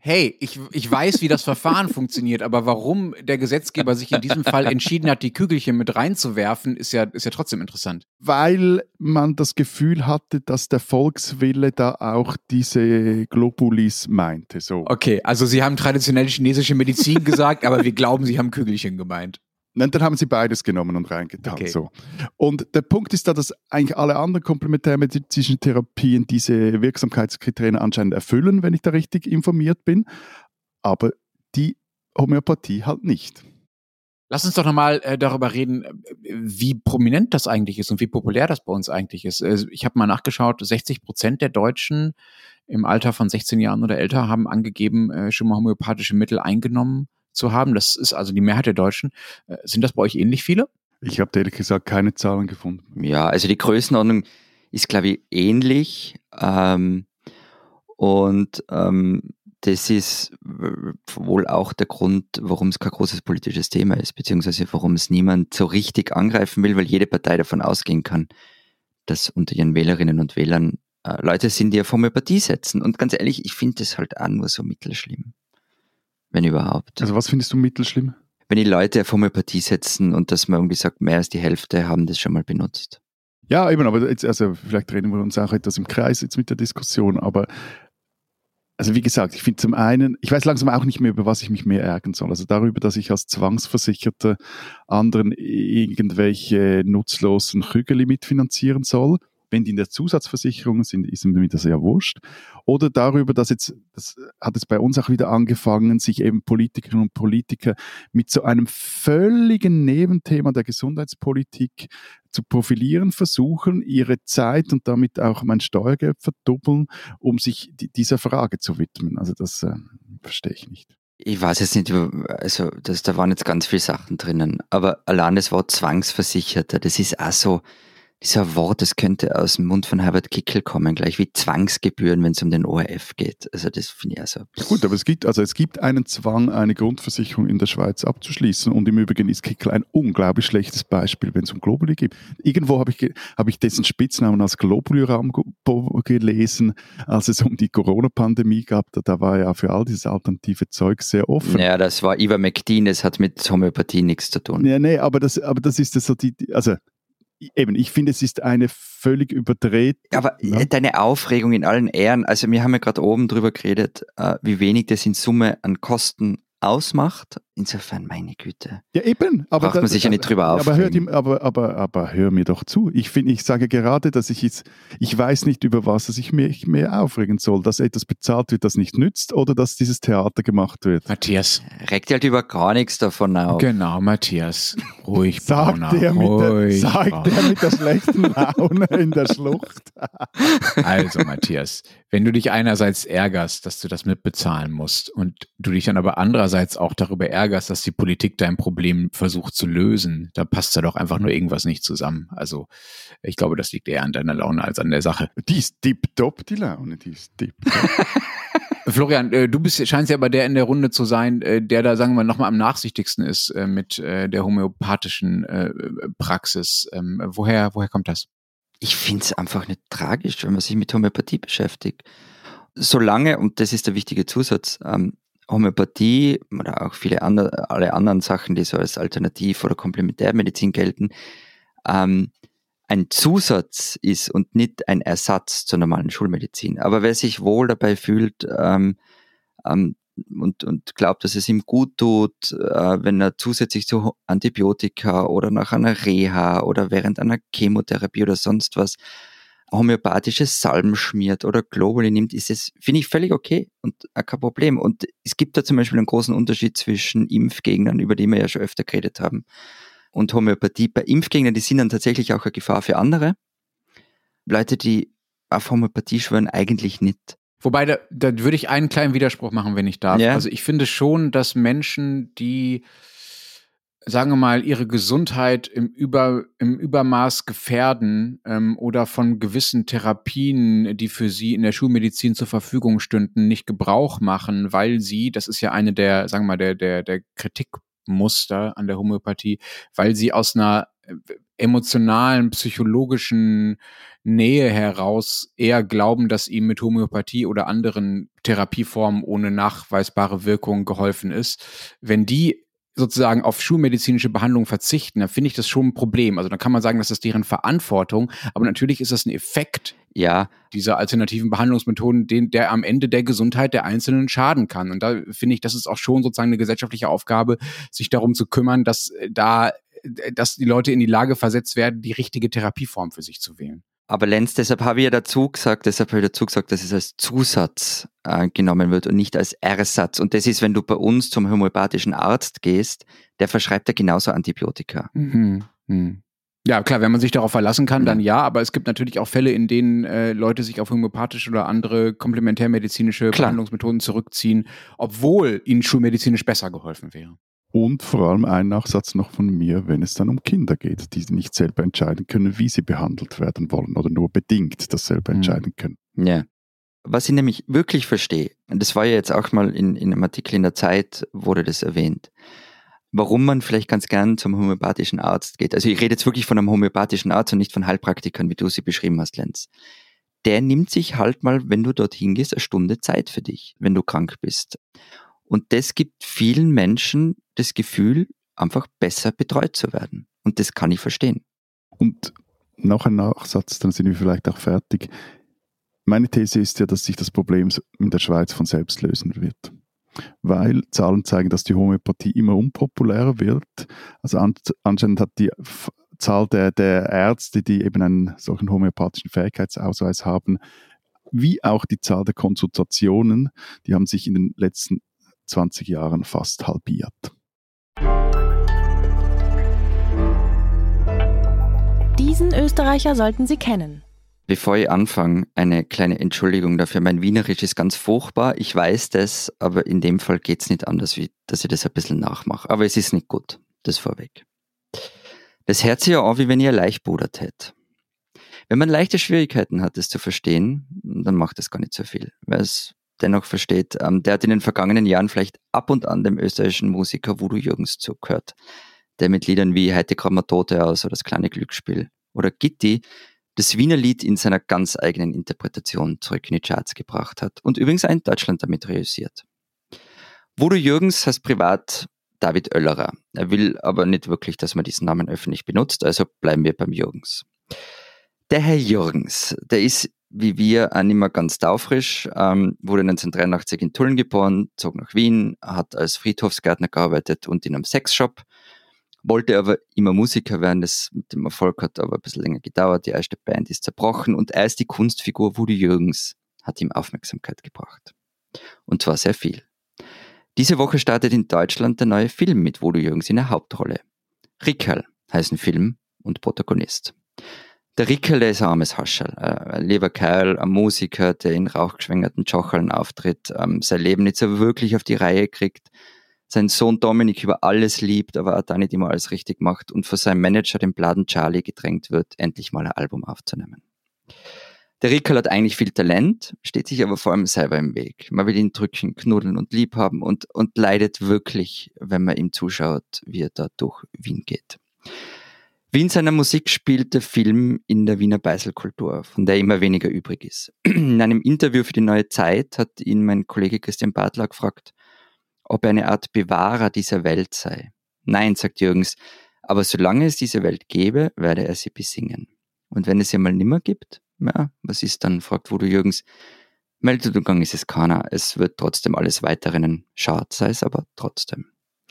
hey, ich, ich weiß, wie das Verfahren funktioniert, aber warum der Gesetzgeber sich in diesem Fall entschieden hat, die Kügelchen mit reinzuwerfen, ist ja, ist ja trotzdem interessant. Weil man das Gefühl hatte, dass der Volkswille da auch diese Globulis meinte. So. Okay, also Sie haben traditionell chinesische Medizin gesagt, aber wir glauben, Sie haben Kügelchen gemeint. Nein, dann haben sie beides genommen und reingetan. Okay. So. Und der Punkt ist da, dass eigentlich alle anderen komplementärmedizinischen Therapien diese Wirksamkeitskriterien anscheinend erfüllen, wenn ich da richtig informiert bin, aber die Homöopathie halt nicht. Lass uns doch nochmal äh, darüber reden, wie prominent das eigentlich ist und wie populär das bei uns eigentlich ist. Also ich habe mal nachgeschaut, sechzig Prozent der Deutschen im Alter von sechzehn Jahren oder älter haben angegeben, äh, schon mal homöopathische Mittel eingenommen zu haben. Das ist also die Mehrheit der Deutschen. Äh, sind das bei euch ähnlich viele? Ich habe ehrlich gesagt keine Zahlen gefunden. Ja, also die Größenordnung ist, glaube ich, ähnlich. Ähm, und ähm, das ist wohl auch der Grund, warum es kein großes politisches Thema ist, beziehungsweise warum es niemand so richtig angreifen will, weil jede Partei davon ausgehen kann, dass unter ihren Wählerinnen und Wählern äh, Leute sind, die auf Homöopathie setzen. Und ganz ehrlich, ich finde das halt auch nur so mittelschlimm. Wenn überhaupt. Also was findest du mittelschlimm? Wenn die Leute auf Homöopathie setzen und dass man irgendwie sagt, mehr als die Hälfte haben das schon mal benutzt. Ja, eben, aber jetzt, also vielleicht reden wir uns auch etwas im Kreis jetzt mit der Diskussion, aber also wie gesagt, ich finde zum einen, ich weiß langsam auch nicht mehr, über was ich mich mehr ärgern soll. Also darüber, dass ich als Zwangsversicherter anderen irgendwelche nutzlosen Krügeli mitfinanzieren soll. Wenn die in der Zusatzversicherung sind, ist mir das ja wurscht. Oder darüber, dass jetzt, das hat es bei uns auch wieder angefangen, sich eben Politikerinnen und Politiker mit so einem völligen Nebenthema der Gesundheitspolitik zu profilieren versuchen, ihre Zeit und damit auch mein Steuergeld verdoppeln, um sich die, dieser Frage zu widmen. Also das äh, verstehe ich nicht. Ich weiß jetzt nicht, also das, da waren jetzt ganz viele Sachen drinnen, aber allein das Wort Zwangsversicherter, das ist auch so, dieser Wort, das könnte aus dem Mund von Herbert Kickl kommen, gleich wie Zwangsgebühren, wenn es um den O R F geht. Also das finde ich also. Gut, aber es gibt, also es gibt einen Zwang, eine Grundversicherung in der Schweiz abzuschließen. Und im Übrigen ist Kickl ein unglaublich schlechtes Beispiel, wenn es um Globuli geht. Irgendwo habe ich, habe ich dessen Spitznamen als Globuli-Rambo gelesen, als es um die Corona-Pandemie gab. Da, da war er ja für all dieses alternative Zeug sehr offen. Ja, das war Ivermectin, das hat mit Homöopathie nichts zu tun. Ja, nee, aber das, aber das ist so die, also eben, ich finde, es ist eine völlig überdreht. Aber ja. Deine Aufregung in allen Ehren, also wir haben ja gerade oben drüber geredet, äh, wie wenig das in Summe an Kosten ausmacht. Insofern, meine Güte. Ja, eben. Aber braucht man das, sich ja nicht drüber aber aufregen. Hör, aber, aber, aber hör mir doch zu. Ich finde, ich sage gerade, dass ich jetzt, ich weiß nicht, über was ich mich mehr aufregen soll, dass etwas bezahlt wird, das nicht nützt, oder dass dieses Theater gemacht wird. Matthias. Regt dir halt über gar nichts davon auf. Genau, Matthias. Ruhig, sagt Brauner, der, mit ruhig, der, sagt der mit der schlechten Laune in der Schlucht. Also, Matthias, wenn du dich einerseits ärgerst, dass du das mitbezahlen musst und du dich dann aber andererseits auch darüber ärgerst, dass die Politik dein Problem versucht zu lösen, da passt ja doch einfach nur irgendwas nicht zusammen. Also, ich glaube, das liegt eher an deiner Laune als an der Sache. Die ist tipptopp, die Laune, die ist tipptopp. Florian, äh, du bist, scheinst ja aber der in der Runde zu sein, äh, der da, sagen wir, nochmal am nachsichtigsten ist äh, mit äh, der homöopathischen äh, Praxis. Ähm, woher, woher kommt das? Ich finde es einfach nicht tragisch, wenn man sich mit Homöopathie beschäftigt. Solange, und das ist der wichtige Zusatz, ähm, Homöopathie oder auch viele andere, alle anderen Sachen, die so als Alternativ- oder Komplementärmedizin gelten, ähm, ein Zusatz ist und nicht ein Ersatz zur normalen Schulmedizin. Aber wer sich wohl dabei fühlt ähm, ähm, und, und glaubt, dass es ihm gut tut, äh, wenn er zusätzlich zu Antibiotika oder nach einer Reha oder während einer Chemotherapie oder sonst was homöopathisches Salben schmiert oder Globuli nimmt, ist es, finde ich, völlig okay und kein Problem. Und es gibt da zum Beispiel einen großen Unterschied zwischen Impfgegnern, über die wir ja schon öfter geredet haben, und Homöopathie. Bei Impfgegnern, die sind dann tatsächlich auch eine Gefahr für andere. Leute, die auf Homöopathie schwören, eigentlich nicht. Wobei, da, da würde ich einen kleinen Widerspruch machen, wenn ich darf. Ja. Also ich finde schon, dass Menschen, die, sagen wir mal, ihre Gesundheit im, Über, im Übermaß gefährden ähm, oder von gewissen Therapien, die für sie in der Schulmedizin zur Verfügung stünden, nicht Gebrauch machen, weil sie, das ist ja eine der, sagen wir mal, der, der, der Kritikmuster an der Homöopathie, weil sie aus einer emotionalen, psychologischen Nähe heraus eher glauben, dass ihm mit Homöopathie oder anderen Therapieformen ohne nachweisbare Wirkung geholfen ist. Wenn die sozusagen auf schulmedizinische Behandlung verzichten, dann finde ich das schon ein Problem. Also dann kann man sagen, das ist deren Verantwortung, aber natürlich ist das ein Effekt ja. dieser alternativen Behandlungsmethoden, den, der am Ende der Gesundheit der Einzelnen schaden kann. Und da finde ich, das ist auch schon sozusagen eine gesellschaftliche Aufgabe, sich darum zu kümmern, dass da, dass die Leute in die Lage versetzt werden, die richtige Therapieform für sich zu wählen. Aber Lenz, deshalb habe ich ja dazu gesagt, deshalb habe ich dazu gesagt, dass es als Zusatz äh, genommen wird und nicht als Ersatz. Und das ist, wenn du bei uns zum homöopathischen Arzt gehst, der verschreibt ja genauso Antibiotika. Mhm. Mhm. Ja, klar, wenn man sich darauf verlassen kann, dann ja, aber es gibt natürlich auch Fälle, in denen äh, Leute sich auf homöopathische oder andere komplementärmedizinische klar. Behandlungsmethoden zurückziehen, obwohl ihnen schulmedizinisch besser geholfen wäre. Und vor allem ein Nachsatz noch von mir, wenn es dann um Kinder geht, die nicht selber entscheiden können, wie sie behandelt werden wollen oder nur bedingt das selber mhm. entscheiden können. Ja. Was ich nämlich wirklich verstehe, und das war ja jetzt auch mal in, in einem Artikel in der Zeit, wurde das erwähnt, warum man vielleicht ganz gern zum homöopathischen Arzt geht. Also ich rede jetzt wirklich von einem homöopathischen Arzt und nicht von Heilpraktikern, wie du sie beschrieben hast, Lenz. Der nimmt sich halt mal, wenn du dorthin gehst, eine Stunde Zeit für dich, wenn du krank bist. Und das gibt vielen Menschen das Gefühl, einfach besser betreut zu werden. Und das kann ich verstehen. Und noch ein Nachsatz, dann sind wir vielleicht auch fertig. Meine These ist ja, dass sich das Problem in der Schweiz von selbst lösen wird. Weil Zahlen zeigen, dass die Homöopathie immer unpopulärer wird. Also anscheinend hat die Zahl der, der Ärzte, die eben einen solchen homöopathischen Fähigkeitsausweis haben, wie auch die Zahl der Konsultationen, die haben sich in den letzten zwanzig Jahren fast halbiert. Diesen Österreicher sollten Sie kennen. Bevor ich anfange, eine kleine Entschuldigung dafür. Mein Wienerisch ist ganz furchtbar, ich weiß das, aber in dem Fall geht es nicht anders, wie dass ich das ein bisschen nachmache. Aber es ist nicht gut, das vorweg. Das hört sich ja an, wie wenn ihr leicht pudert hätte. Wenn man leichte Schwierigkeiten hat, das zu verstehen, dann macht das gar nicht so viel. Wer es dennoch versteht, ähm, der hat in den vergangenen Jahren vielleicht ab und an dem österreichischen Musiker Voodoo Jürgens zugehört, der mit Liedern wie Heute kommt man Tote aus oder Das kleine Glücksspiel oder Gitti das Wiener Lied in seiner ganz eigenen Interpretation zurück in die Charts gebracht hat und übrigens auch in Deutschland damit realisiert. Voodoo Jürgens heißt privat David Oellerer. Er will aber nicht wirklich, dass man diesen Namen öffentlich benutzt, also bleiben wir beim Jürgens. Der Herr Jürgens, der ist wie wir auch nicht mehr ganz taufrisch, ähm, wurde neunzehnhundertdreiundachtzig in Tulln geboren, zog nach Wien, hat als Friedhofsgärtner gearbeitet und in einem Sexshop, wollte aber immer Musiker werden, das mit dem Erfolg hat aber ein bisschen länger gedauert, die erste Band ist zerbrochen und erst die Kunstfigur Voodoo Jürgens hat ihm Aufmerksamkeit gebracht. Und zwar sehr viel. Diese Woche startet in Deutschland der neue Film mit Voodoo Jürgens in der Hauptrolle. Rickerl heißt ein Film und Protagonist. Der Rickerl, der ist ein armes Hascherl, ein lieber Kerl, ein Musiker, der in rauchgeschwängerten Jocherln auftritt, ähm, sein Leben nicht so wirklich auf die Reihe kriegt, seinen Sohn Dominik über alles liebt, aber auch da nicht immer alles richtig macht und von seinem Manager, dem Bladen Charlie, gedrängt wird, endlich mal ein Album aufzunehmen. Der Rickerl hat eigentlich viel Talent, steht sich aber vor allem selber im Weg. Man will ihn drücken, knuddeln und lieb haben und, und leidet wirklich, wenn man ihm zuschaut, wie er da durch Wien geht. Wie in seiner Musik spielt der Film in der Wiener Beiselkultur, von der immer weniger übrig ist. In einem Interview für die Neue Zeit hat ihn mein Kollege Christian Bartler gefragt, ob er eine Art Bewahrer dieser Welt sei. Nein, sagt Jürgens, aber solange es diese Welt gäbe, werde er sie besingen. Und wenn es sie mal nimmer gibt, ja, was ist dann, fragt Voodoo Jürgens. Meldeuntergang ist es keiner, es wird trotzdem alles weiterrennen. Schade sei es aber trotzdem.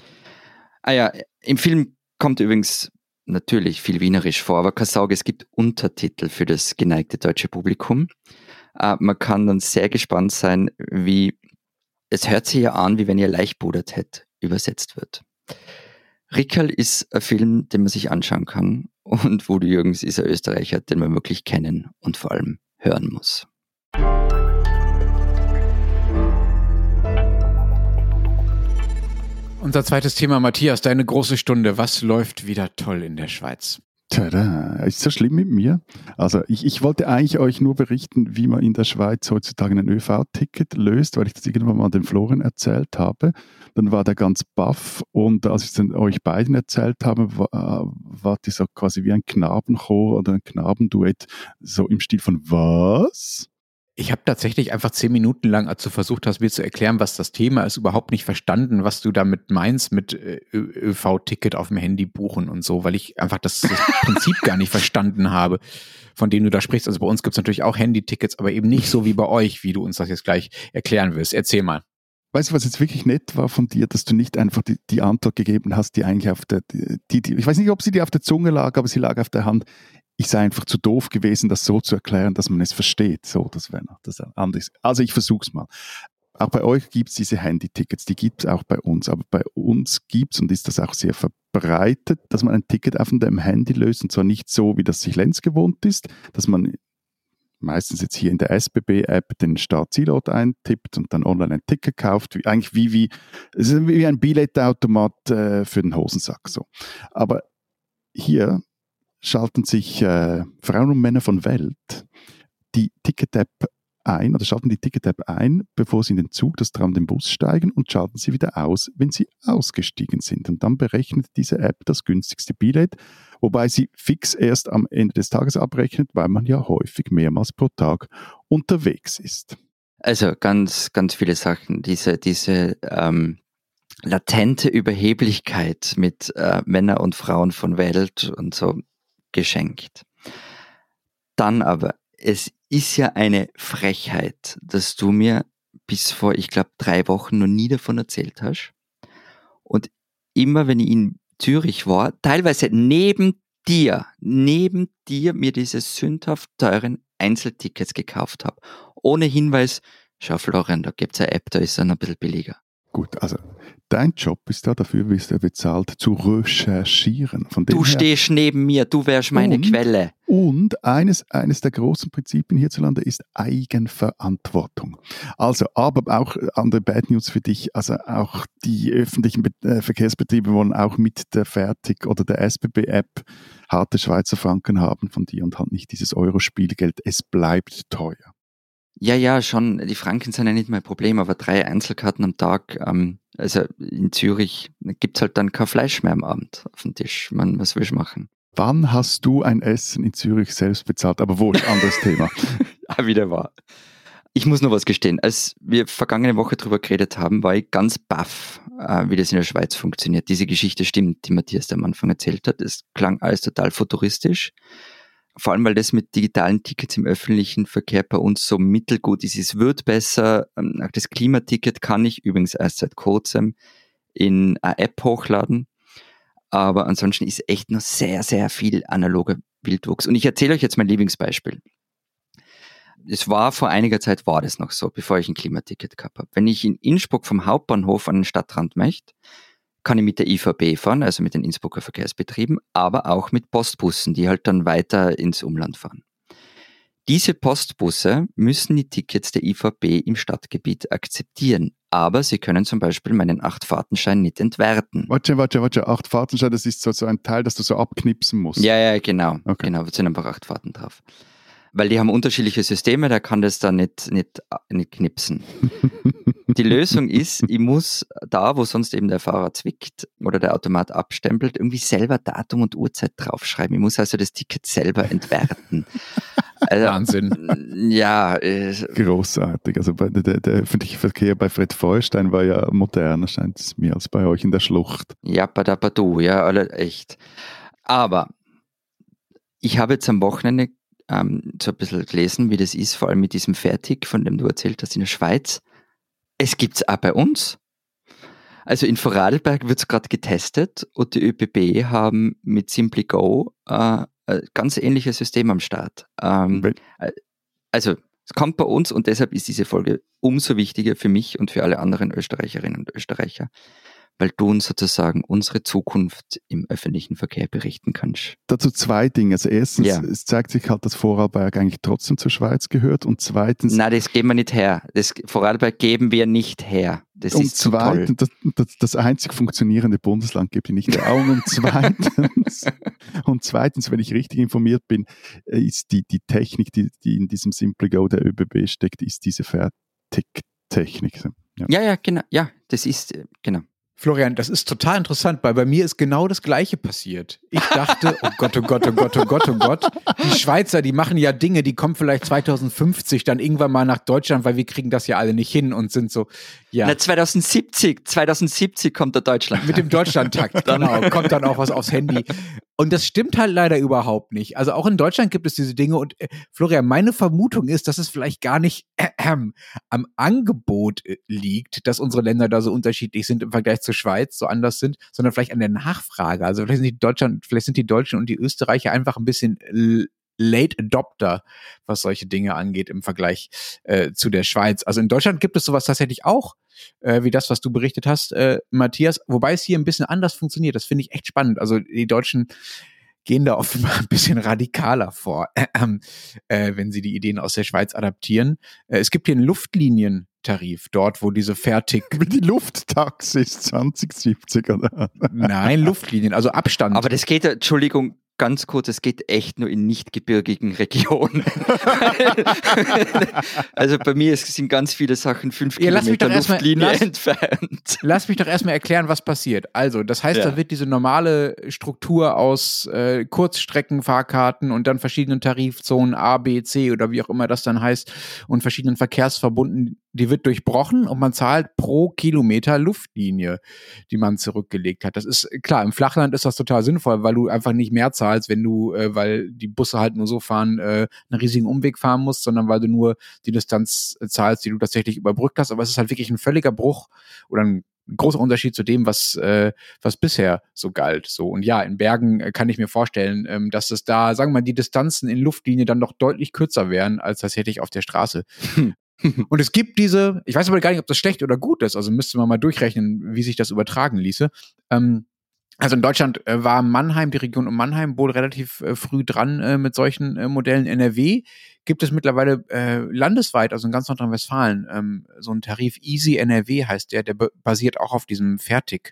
Ah ja, im Film kommt übrigens natürlich viel Wienerisch vor, aber keine Sorge, es gibt Untertitel für das geneigte deutsche Publikum. Äh, man kann dann sehr gespannt sein, wie, es hört sich ja an, wie wenn ihr leicht pudert hättet, übersetzt wird. Rickerl ist ein Film, den man sich anschauen kann und Voodoo Jürgens ist ein Österreicher, den man wirklich kennen und vor allem hören muss. Unser zweites Thema, Matthias, deine große Stunde. Was läuft wieder toll in der Schweiz? Tada, ist so schlimm mit mir. Also ich, ich wollte eigentlich euch nur berichten, wie man in der Schweiz heutzutage ein ÖV-Ticket löst, weil ich das irgendwann mal dem Florian erzählt habe. Dann war der ganz baff und als ich es dann euch beiden erzählt habe, war, war die so quasi wie ein Knabenchor oder ein Knabenduett, so im Stil von was? Ich habe tatsächlich einfach zehn Minuten lang, als du versucht hast, mir zu erklären, was das Thema ist, überhaupt nicht verstanden, was du damit meinst mit ÖV-Ticket auf dem Handy buchen und so, weil ich einfach das, das Prinzip gar nicht verstanden habe, von dem du da sprichst. Also bei uns gibt es natürlich auch Handy-Tickets, aber eben nicht so wie bei euch, wie du uns das jetzt gleich erklären willst. Erzähl mal. Weißt du, was jetzt wirklich nett war von dir, dass du nicht einfach die, die Antwort gegeben hast, die eigentlich auf der, die, die, ich weiß nicht, ob sie dir auf der Zunge lag, aber sie lag auf der Hand. Ich sei einfach zu doof gewesen, das so zu erklären, dass man es versteht. So, das wäre noch das anders. Also ich versuch's mal. Auch bei euch gibt's diese Handy-Tickets, die gibt's auch bei uns. Aber bei uns gibt's, und ist das auch sehr verbreitet, dass man ein Ticket auf dem Handy löst. Und zwar nicht so, wie das sich Lenz gewohnt ist, dass man meistens jetzt hier in der S B B-App den Start-Zielort eintippt und dann online ein Ticket kauft. Wie, eigentlich wie, wie, es ist wie ein Billetautomat äh, für den Hosensack. So. Aber hier schalten sich äh, Frauen und Männer von Welt die Ticket-App ein oder schalten die Ticket-App ein, bevor sie in den Zug, das Tram, den Bus steigen und schalten sie wieder aus, wenn sie ausgestiegen sind. Und dann berechnet diese App das günstigste Billett, wobei sie fix erst am Ende des Tages abrechnet, weil man ja häufig mehrmals pro Tag unterwegs ist. Also ganz, ganz viele Sachen. Diese, diese ähm, latente Überheblichkeit mit äh, Männer und Frauen von Welt und so geschenkt. Dann aber, es ist ja eine Frechheit, dass du mir bis vor, ich glaube, drei Wochen noch nie davon erzählt hast. Und immer, wenn ich in Zürich war, teilweise neben dir, neben dir mir diese sündhaft teuren Einzeltickets gekauft habe. Ohne Hinweis, schau Florian, da gibt's eine App, da ist er ein bisschen billiger. Gut, also dein Job ist da, dafür wirst du bezahlt, zu recherchieren. Von dem du her, stehst neben mir, du wärst meine und, Quelle. Und eines, eines der großen Prinzipien hierzulande ist Eigenverantwortung. Also, aber auch andere Bad News für dich, also auch die öffentlichen Be- äh, Verkehrsbetriebe wollen auch mit der Fertig- oder der S B B-App harte Schweizer Franken haben von dir und halt nicht dieses Euro-Spielgeld. Es bleibt teuer. Ja, ja, schon. Die Franken sind ja nicht mein Problem, aber drei Einzelkarten am Tag, ähm, also in Zürich gibt's halt dann kein Fleisch mehr am Abend auf dem Tisch. Man, was willst du machen? Wann hast du ein Essen in Zürich selbst bezahlt? Aber wurscht, anderes Thema. Ah, wieder wahr. Ich muss noch was gestehen. Als wir vergangene Woche drüber geredet haben, war ich ganz baff, äh, wie das in der Schweiz funktioniert. Diese Geschichte stimmt, die Matthias da am Anfang erzählt hat. Es klang alles total futuristisch. Vor allem, weil das mit digitalen Tickets im öffentlichen Verkehr bei uns so mittelgut ist. Es wird besser. Auch das Klimaticket kann ich übrigens erst seit kurzem in eine App hochladen. Aber ansonsten ist echt noch sehr, sehr viel analoger Wildwuchs. Und ich erzähle euch jetzt mein Lieblingsbeispiel. Es war vor einiger Zeit, war das noch so, bevor ich ein Klimaticket gehabt habe. Wenn ich in Innsbruck vom Hauptbahnhof an den Stadtrand möchte, kann ich mit der I V B fahren, also mit den Innsbrucker Verkehrsbetrieben, aber auch mit Postbussen, die halt dann weiter ins Umland fahren. Diese Postbusse müssen die Tickets der I V B im Stadtgebiet akzeptieren, aber sie können zum Beispiel meinen Acht-Fahrtenschein nicht entwerten. Warte, warte, warte, Acht-Fahrtenschein, das ist so, so ein Teil, das du so abknipsen musst. Ja, ja, genau. Okay. Genau, da sind einfach acht Fahrten drauf. Weil die haben unterschiedliche Systeme, da kann das dann nicht, nicht, nicht knipsen. Die Lösung ist, ich muss da, wo sonst eben der Fahrer zwickt oder der Automat abstempelt, irgendwie selber Datum und Uhrzeit draufschreiben. Ich muss also das Ticket selber entwerten. Also, Wahnsinn. Ja. Äh, Großartig. Also bei, der, der öffentliche Verkehr bei Fred Feuerstein war ja moderner, scheint es mir, als bei euch in der Schlucht. Ja, badabadu, ja, alle echt. Aber ich habe jetzt am Wochenende ähm, so ein bisschen gelesen, wie das ist, vor allem mit diesem Fertig, von dem du erzählt hast, in der Schweiz. Es gibt's auch bei uns. Also in Vorarlberg wird's gerade getestet und die ÖBB haben mit Simply Go äh, ein ganz ähnliches System am Start. Ähm, also es kommt bei uns und deshalb ist diese Folge umso wichtiger für mich und für alle anderen Österreicherinnen und Österreicher, weil du uns sozusagen unsere Zukunft im öffentlichen Verkehr berichten kannst. Dazu zwei Dinge. Also erstens, ja. es zeigt sich halt, dass Vorarlberg eigentlich trotzdem zur Schweiz gehört und zweitens... Nein, das geben wir nicht her. Das Vorarlberg geben wir nicht her. Das und ist zu toll. Das, das, das einzig funktionierende Bundesland gibt ihr nicht her. Und, und, zweitens, und zweitens, wenn ich richtig informiert bin, ist die, die Technik, die, die in diesem SimplyGo der ÖBB steckt, ist diese Fertigtechnik. Ja. ja, ja, genau. Ja, das ist, genau. Florian, das ist total interessant, weil bei mir ist genau das Gleiche passiert. Ich dachte, oh Gott, oh Gott, oh Gott, oh Gott, oh Gott, die Schweizer, die machen ja Dinge, die kommen vielleicht zwanzig fünfzig dann irgendwann mal nach Deutschland, weil wir kriegen das ja alle nicht hin und sind so, ja. Na, zwanzig siebzig, zwanzig siebzig kommt der Deutschland. Mit dem Deutschlandtakt, genau, kommt dann auch was aufs Handy. Und das stimmt halt leider überhaupt nicht. Also auch in Deutschland gibt es diese Dinge und äh, Florian, meine Vermutung ist, dass es vielleicht gar nicht äh, äh, am Angebot äh, liegt, dass unsere Länder da so unterschiedlich sind im Vergleich zur Schweiz, so anders sind, sondern vielleicht an der Nachfrage. Also vielleicht sind die Deutschland, vielleicht sind die Deutschen und die Österreicher einfach ein bisschen l- Late Adopter, was solche Dinge angeht im Vergleich äh, zu der Schweiz. Also in Deutschland gibt es sowas tatsächlich auch, äh, wie das, was du berichtet hast, äh, Matthias, wobei es hier ein bisschen anders funktioniert. Das finde ich echt spannend. Also die Deutschen gehen da offenbar ein bisschen radikaler vor, äh, äh, wenn sie die Ideen aus der Schweiz adaptieren. Äh, es gibt hier einen Luftlinientarif, dort, wo diese fertig... Die Lufttaxis zwanzig siebzig, oder? Nein, Luftlinien, also Abstand. Aber das geht, Entschuldigung, ganz kurz, es geht echt nur in nicht gebirgigen Regionen. Also bei mir sind ganz viele Sachen fünf ja, Kilometer Luftlinie lass, entfernt. Lass mich doch erstmal erklären, was passiert. Also, das heißt, ja. da wird diese normale Struktur aus äh, Kurzstreckenfahrkarten und dann verschiedenen Tarifzonen A, B, C oder wie auch immer das dann heißt und verschiedenen Verkehrsverbunden, die wird durchbrochen und man zahlt pro Kilometer Luftlinie, die man zurückgelegt hat. Das ist klar, im Flachland ist das total sinnvoll, weil du einfach nicht mehr zahlst, wenn du, äh, weil die Busse halt nur so fahren, äh, einen riesigen Umweg fahren musst, sondern weil du nur die Distanz äh, zahlst, die du tatsächlich überbrückt hast. Aber es ist halt wirklich ein völliger Bruch oder ein großer Unterschied zu dem, was äh, was bisher so galt. So und ja, in Bergen äh, kann ich mir vorstellen, ähm, dass es da, sagen wir mal, die Distanzen in Luftlinie dann doch deutlich kürzer wären, als das hätte ich auf der Straße. Hm. Und es gibt diese, ich weiß aber gar nicht, ob das schlecht oder gut ist, also müsste man mal durchrechnen, wie sich das übertragen ließe. Ähm, also in Deutschland äh, war Mannheim, die Region um Mannheim, wohl relativ äh, früh dran äh, mit solchen äh, Modellen. N R W gibt es mittlerweile äh, landesweit, also in ganz Nordrhein-Westfalen, ähm, so einen Tarif Easy N R W heißt der, der b- basiert auch auf diesem Fertig.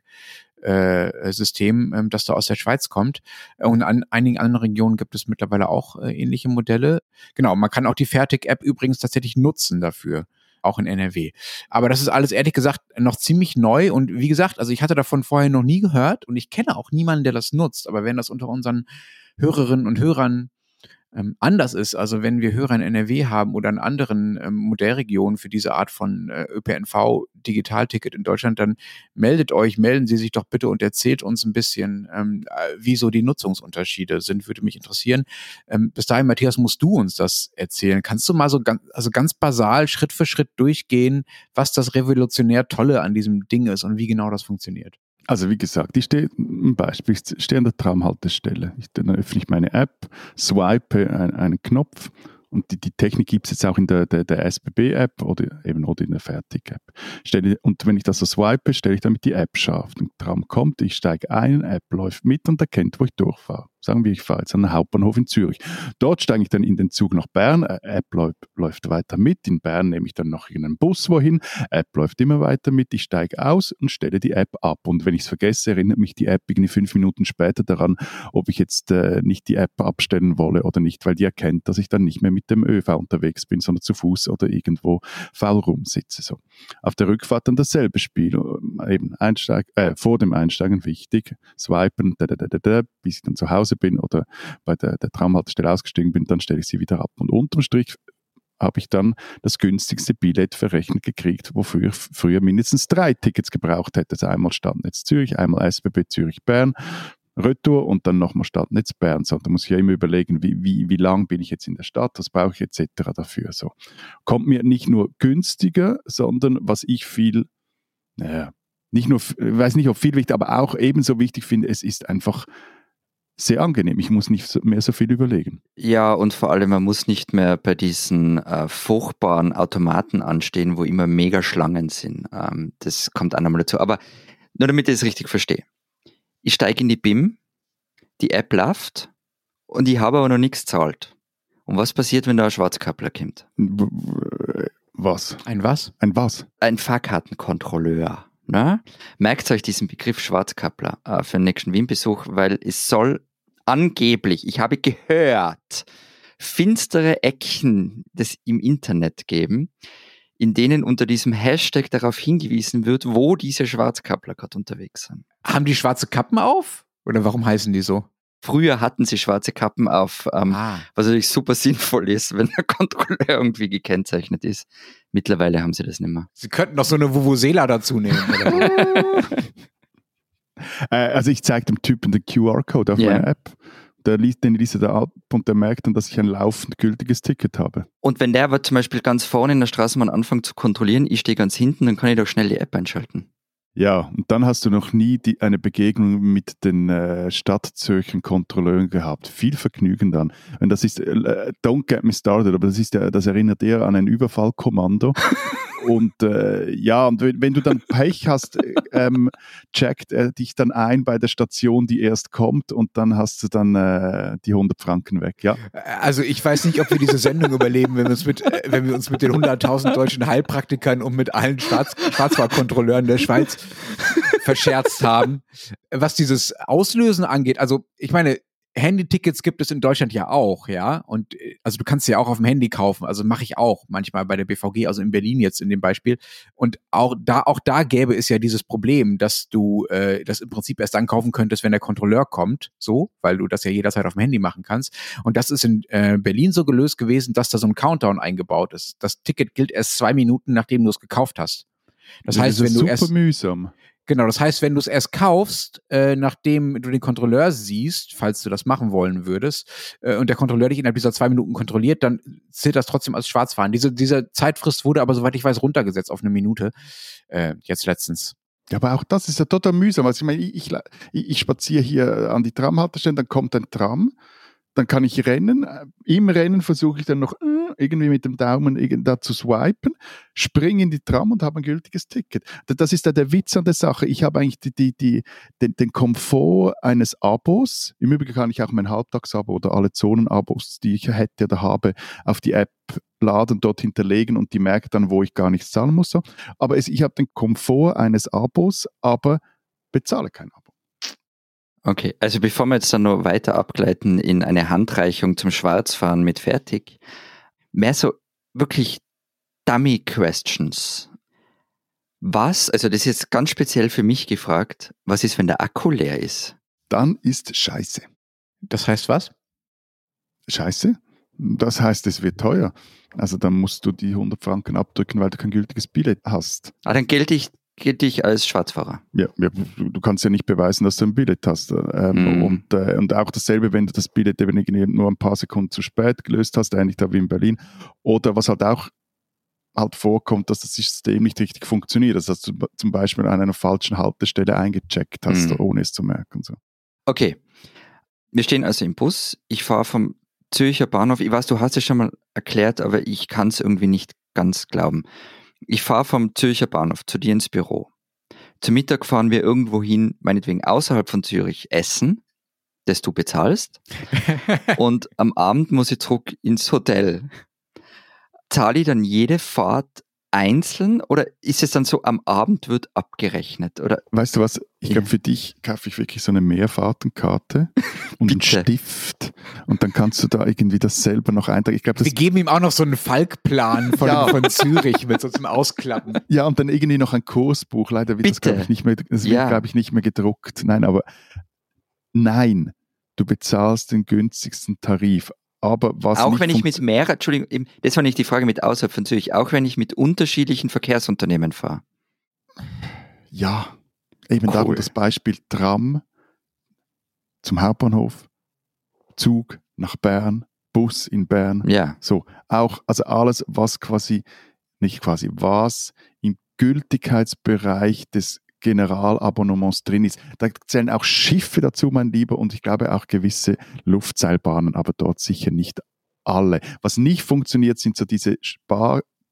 Äh, System, ähm, das da aus der Schweiz kommt. Und an einigen anderen Regionen gibt es mittlerweile auch äh, ähnliche Modelle. Genau, man kann auch die Fertig-App übrigens tatsächlich nutzen dafür, auch in N R W. Aber das ist alles ehrlich gesagt noch ziemlich neu und wie gesagt, also ich hatte davon vorher noch nie gehört und ich kenne auch niemanden, der das nutzt. Aber wenn das unter unseren Hörerinnen und Hörern ähm, anders ist, also wenn wir Hörer in N R W haben oder in anderen ähm, Modellregionen für diese Art von äh, Ö P N V-Digitalticket in Deutschland, dann meldet euch, melden Sie sich doch bitte und erzählt uns ein bisschen, ähm, wie so die Nutzungsunterschiede sind, würde mich interessieren. Ähm, bis dahin, Matthias, musst du uns das erzählen. Kannst du mal so ganz, also ganz basal Schritt für Schritt durchgehen, was das revolutionär Tolle an diesem Ding ist und wie genau das funktioniert? Also wie gesagt, ich stehe, ein Beispiel, ich stehe an der Tramhaltestelle. Ich, dann öffne ich meine App, swipe einen, einen Knopf und die, die Technik gibt es jetzt auch in der, der, der S B B-App oder eben oder in der Fertig-App. Stelle, und wenn ich das so swipe, stelle ich damit die App scharf. Der Tram kommt, ich steige ein, App läuft mit und erkennt, wo ich durchfahre. Sagen wir, ich fahre jetzt an den Hauptbahnhof in Zürich. Dort steige ich dann in den Zug nach Bern, App läuft, läuft weiter mit. In Bern nehme ich dann noch einen Bus wohin, App läuft immer weiter mit. Ich steige aus und stelle die App ab. Und wenn ich es vergesse, erinnert mich die App irgendwie fünf Minuten später daran, ob ich jetzt äh, nicht die App abstellen wolle oder nicht, weil die erkennt, dass ich dann nicht mehr mit dem ÖV unterwegs bin, sondern zu Fuß oder irgendwo faul rumsitze. So. Auf der Rückfahrt dann dasselbe Spiel. Eben Einsteig, äh, vor dem Einsteigen wichtig, swipen, da, da, da, da, da, bis ich dann zu Hause bin oder bei der, der Tramhaltestelle ausgestiegen bin, dann stelle ich sie wieder ab. Und unterm Strich habe ich dann das günstigste Billett verrechnet gekriegt, wofür ich früher mindestens drei Tickets gebraucht hätte. Also einmal Stadtnetz Zürich, einmal S B B Zürich-Bern, Retour und dann nochmal Stadtnetz Bern. So, da muss ich ja immer überlegen, wie, wie, wie lang bin ich jetzt in der Stadt, was brauche ich et cetera dafür. So. Kommt mir nicht nur günstiger, sondern was ich viel, naja, nicht nur, ich weiß nicht, ob viel wichtig, aber auch ebenso wichtig finde, es ist einfach sehr angenehm. Ich muss nicht mehr so viel überlegen. Ja, und vor allem, man muss nicht mehr bei diesen äh, furchtbaren Automaten anstehen, wo immer mega Schlangen sind. Ähm, das kommt auch nochmal dazu. Aber Nur damit ich es richtig verstehe. Ich steige in die B I M, die App läuft und ich habe aber noch nichts gezahlt. Und was passiert, wenn da ein Schwarzkappler kommt? Was? Ein was? Ein was? Ein Fahrkartenkontrolleur. Ne? Merkt euch diesen Begriff Schwarzkappler äh, für den nächsten Wien-Besuch, weil es soll angeblich, ich habe gehört, finstere Ecken des im Internet geben, in denen unter diesem Hashtag darauf hingewiesen wird, wo diese Schwarzkappler gerade unterwegs sind. Haben die schwarze Kappen auf? Oder warum heißen die so? Früher hatten sie schwarze Kappen auf, ähm, Ah. was natürlich super sinnvoll ist, wenn der Kontrolleur irgendwie gekennzeichnet ist. Mittlerweile haben sie das nicht mehr. Sie könnten doch so eine Vuvuzela dazu nehmen. Oder so. Äh, also ich zeige dem Typen den Q R-Code auf Ja. meiner App. Der liest, den liest er da ab und der merkt dann, dass ich ein laufend gültiges Ticket habe. Und wenn der aber zum Beispiel ganz vorne in der Straßenbahn anfängt zu kontrollieren, ich stehe ganz hinten, dann kann ich doch schnell die App einschalten. Ja, und dann hast du noch nie die, eine Begegnung mit den äh, Stadtzürcher Kontrolleuren gehabt. Viel Vergnügen dann. Und das ist, äh, don't get me started, aber das ist ja, das erinnert eher an ein Überfallkommando. Und äh, ja, und wenn, wenn du dann Pech hast, äh, ähm, checkt er dich dann ein bei der Station, die erst kommt, und dann hast du dann äh, die hundert Franken weg, ja. Also ich weiß nicht, ob wir diese Sendung überleben, wenn wir uns mit, äh, wenn wir uns mit den hunderttausend deutschen Heilpraktikern und mit allen Schwarz Schwarzfahrtkontrolleuren der Schweiz verscherzt haben. Was dieses Auslösen angeht, also ich meine, Handytickets gibt es in Deutschland ja auch, ja, und also du kannst sie ja auch auf dem Handy kaufen, also mache ich auch manchmal bei der B V G, also in Berlin jetzt in dem Beispiel, und auch da auch da gäbe es ja dieses Problem, dass du äh, das im Prinzip erst dann kaufen könntest, wenn der Kontrolleur kommt, so, weil du das ja jederzeit auf dem Handy machen kannst, und das ist in äh, Berlin so gelöst gewesen, dass da so ein Countdown eingebaut ist. Das Ticket gilt erst zwei Minuten, nachdem du es gekauft hast. Das heißt, das ist wenn du super erst mühsam. Genau, das heißt, wenn du es erst kaufst, äh, nachdem du den Kontrolleur siehst, falls du das machen wollen würdest, äh, und der Kontrolleur dich innerhalb dieser zwei Minuten kontrolliert, dann zählt das trotzdem als Schwarzfahren. Diese, diese Zeitfrist wurde aber, soweit ich weiß, runtergesetzt auf eine Minute, äh, jetzt letztens. Ja, aber auch das ist ja total mühsam. Also ich meine, ich, ich, ich spaziere hier an die Tramhaltestelle, dann kommt ein Tram, dann kann ich rennen. Im Rennen versuche ich dann noch irgendwie mit dem Daumen da zu swipen, springe in die Tram und habe ein gültiges Ticket. Das ist ja der Witz an der Sache. Ich habe eigentlich die, die, die, den, den Komfort eines Abos. Im Übrigen kann ich auch mein Halbtagsabo oder alle Zonenabos, die ich hätte oder habe, auf die App laden, dort hinterlegen, und die merkt dann, wo ich gar nichts zahlen muss. Aber es, ich habe den Komfort eines Abos, aber bezahle kein Abo. Okay, also bevor wir jetzt dann noch weiter abgleiten in eine Handreichung zum Schwarzfahren mit fertig, mehr so wirklich Dummy-Questions. Was, also das ist jetzt ganz speziell für mich gefragt, was ist, wenn der Akku leer ist? Dann ist Scheiße. Das heißt was? Scheiße? Das heißt, es wird teuer. Also dann musst du die hundert Franken abdrücken, weil du kein gültiges Billett hast. Ah, dann gelte ich, gelte ich als Schwarzfahrer. Ja, ja, du kannst ja nicht beweisen, dass du ein Billett hast. Ähm, Mm. und, äh, und auch dasselbe, wenn du das Billett eben irgendwie nur ein paar Sekunden zu spät gelöst hast, ähnlich da wie in Berlin. Oder was halt auch halt vorkommt, dass das System nicht richtig funktioniert. Also, dass du zum Beispiel an einer falschen Haltestelle eingecheckt hast, Mm. ohne es zu merken. So. Okay, wir stehen also im Bus. Ich fahre vom Zürcher Bahnhof. Ich weiß, du hast es schon mal erklärt, aber ich kann es irgendwie nicht ganz glauben. Ich fahre vom Zürcher Bahnhof zu dir ins Büro. Zum Mittag fahren wir irgendwo hin, meinetwegen außerhalb von Zürich, essen, das du bezahlst. Und am Abend muss ich zurück ins Hotel. Zahle ich dann jede Fahrt einzeln oder ist es dann so, am Abend wird abgerechnet? Oder? Weißt du was, ich Ja. glaube, für dich kaufe ich wirklich so eine Mehrfahrtenkarte und einen Bitte. Stift, und dann kannst du da irgendwie das selber noch eintragen. Ich glaube, das Wir geben ihm auch noch so einen Falkplan von, Ja. von Zürich mit so zum Ausklappen. Ja, und dann irgendwie noch ein Kursbuch. Leider wird das, Bitte. glaube ich, nicht mehr, das wird, Ja. glaube ich, nicht mehr gedruckt. Nein, aber nein, du bezahlst den günstigsten Tarif. Aber was Auch nicht wenn ich funkt- mit mehreren, Entschuldigung, eben, das war nicht die Frage mit außerhalb von Zürich, auch wenn ich mit unterschiedlichen Verkehrsunternehmen fahre. Ja, eben darum Cool. das Beispiel Tram zum Hauptbahnhof, Zug nach Bern, Bus in Bern. Ja, So, auch, also alles, was quasi, nicht quasi, was im Gültigkeitsbereich des Generalabonnements drin ist. Da zählen auch Schiffe dazu, mein Lieber, und ich glaube auch gewisse Luftseilbahnen, aber dort sicher nicht alle. Was nicht funktioniert, sind so diese Spar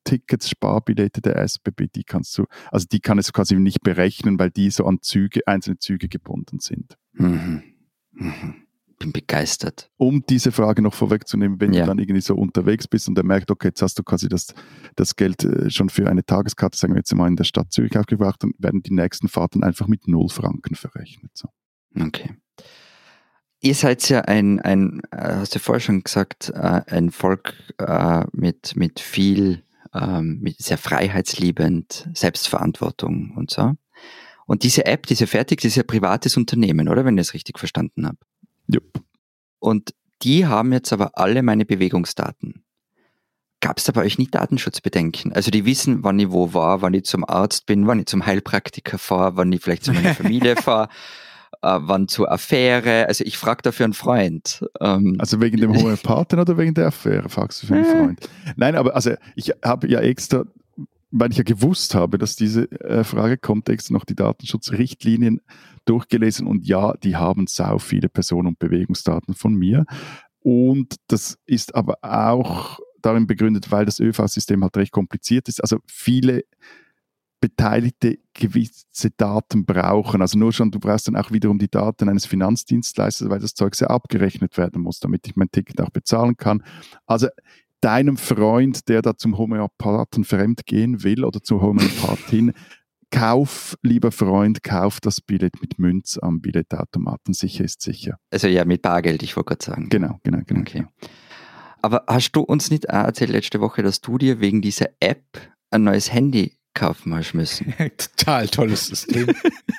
Tickets, Sparbillette der S B B, die kannst du, also die kann es quasi nicht berechnen, weil die so an Züge, einzelne Züge gebunden sind. Mhm. Mhm. Bin begeistert. Um diese Frage noch vorwegzunehmen, wenn ja. du dann irgendwie so unterwegs bist und er merkt, okay, jetzt hast du quasi das, das Geld schon für eine Tageskarte, sagen wir jetzt mal in der Stadt Zürich aufgebracht, dann werden die nächsten Fahrten einfach mit null Franken verrechnet. So. Okay. Ihr seid ja ein, ein, hast du vorher schon gesagt, ein Volk mit, mit viel, mit sehr freiheitsliebend, Selbstverantwortung und so. Und diese App, diese Fertig, das ist ja ein privates Unternehmen, oder? Wenn ich es richtig verstanden habe. Jupp. Und die haben jetzt aber alle meine Bewegungsdaten. Gab es da bei euch nie Datenschutzbedenken? Also die wissen, wann ich wo war, wann ich zum Arzt bin, wann ich zum Heilpraktiker fahre, wann ich vielleicht zu meiner Familie fahre, äh, wann zur Affäre. Also ich frage da für einen Freund. Ähm, also wegen dem Homöopathen oder wegen der Affäre fragst du für einen Freund? Nein, aber also ich habe ja extra, weil ich ja gewusst habe, dass diese äh, Frage kommt, extra noch die Datenschutzrichtlinien durchgelesen und ja, die haben sau viele Personen- und Bewegungsdaten von mir. Und das ist aber auch darin begründet, weil das ÖV-System halt recht kompliziert ist. Also viele Beteiligte gewisse Daten brauchen. Also nur schon, du brauchst dann auch wiederum die Daten eines Finanzdienstleisters, weil das Zeug sehr abgerechnet werden muss, damit ich mein Ticket auch bezahlen kann. Also deinem Freund, der da zum Homöopathen fremd gehen will oder zur Homöopathin, kauf, lieber Freund, kauf das Billett mit Münz am Billettautomaten. Sicher ist sicher. Also ja, mit Bargeld, ich wollte gerade sagen. Genau, genau, genau. Okay. Aber hast du uns nicht auch erzählt letzte Woche, dass du dir wegen dieser App ein neues Handy kaufen hast müssen? Total tolles System.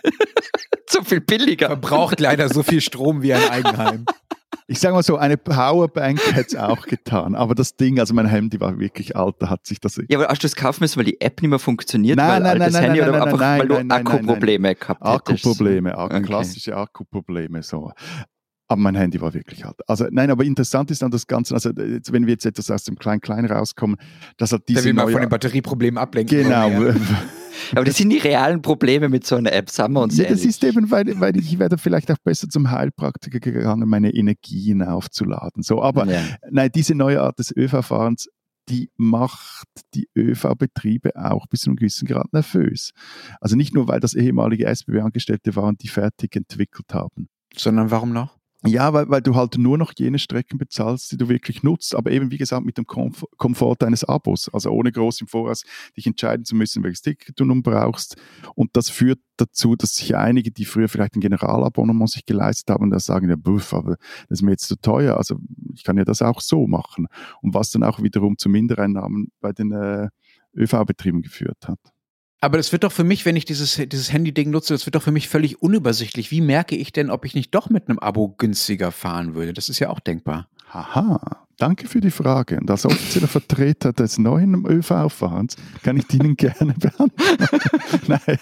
So viel billiger. Verbraucht leider so viel Strom wie ein Eigenheim. Ich sage mal so, eine Powerbank hätte es auch getan. Aber das Ding, also mein Handy war wirklich alt, da hat sich das... Ja, aber hast du es kaufen müssen, weil die App nicht mehr funktioniert? Nein, weil nein, altes nein, Handy nein, oder nein, einfach, nein, weil du nein, nein, Akkuprobleme nein, gehabt hättest? Akkuprobleme, Okay. klassische Akkuprobleme, so. Aber mein Handy war wirklich alt. Also nein, aber interessant ist dann das Ganze, also jetzt, wenn wir jetzt etwas aus dem Klein-Klein rauskommen, dass halt diese Da will man neue... von den Batterieproblemen ablenken. Genau. Aber das sind die realen Probleme mit so einer App, sagen wir uns ja, ehrlich. Das ist eben, weil, weil ich wäre vielleicht auch besser zum Heilpraktiker gegangen, meine Energien aufzuladen. So, aber Ja. nein, diese neue Art des ÖV-Fahrens, die macht die ÖV-Betriebe auch bis zu einem gewissen Grad nervös. Also nicht nur, weil das ehemalige S B B-Angestellte waren, die fertig entwickelt haben. Sondern warum noch? Ja, weil, weil du halt nur noch jene Strecken bezahlst, die du wirklich nutzt, aber eben wie gesagt mit dem Komf- Komfort deines Abos, also ohne groß im Voraus dich entscheiden zu müssen, welches Ticket du nun brauchst. Und das führt dazu, dass sich einige, die früher vielleicht ein Generalabonnement sich geleistet haben, da sagen, ja, buff, aber das ist mir jetzt zu teuer, also ich kann ja das auch so machen. Und was dann auch wiederum zu Mindereinnahmen bei den äh, ÖV-Betrieben geführt hat. Aber das wird doch für mich, wenn ich dieses, dieses Handy-Ding nutze, das wird doch für mich völlig unübersichtlich. Wie merke ich denn, ob ich nicht doch mit einem Abo günstiger fahren würde? Das ist ja auch denkbar. Haha, danke für die Frage. Und als offizieller Vertreter des neuen ÖV-Fahrens kann ich Ihnen gerne beantworten. Nein.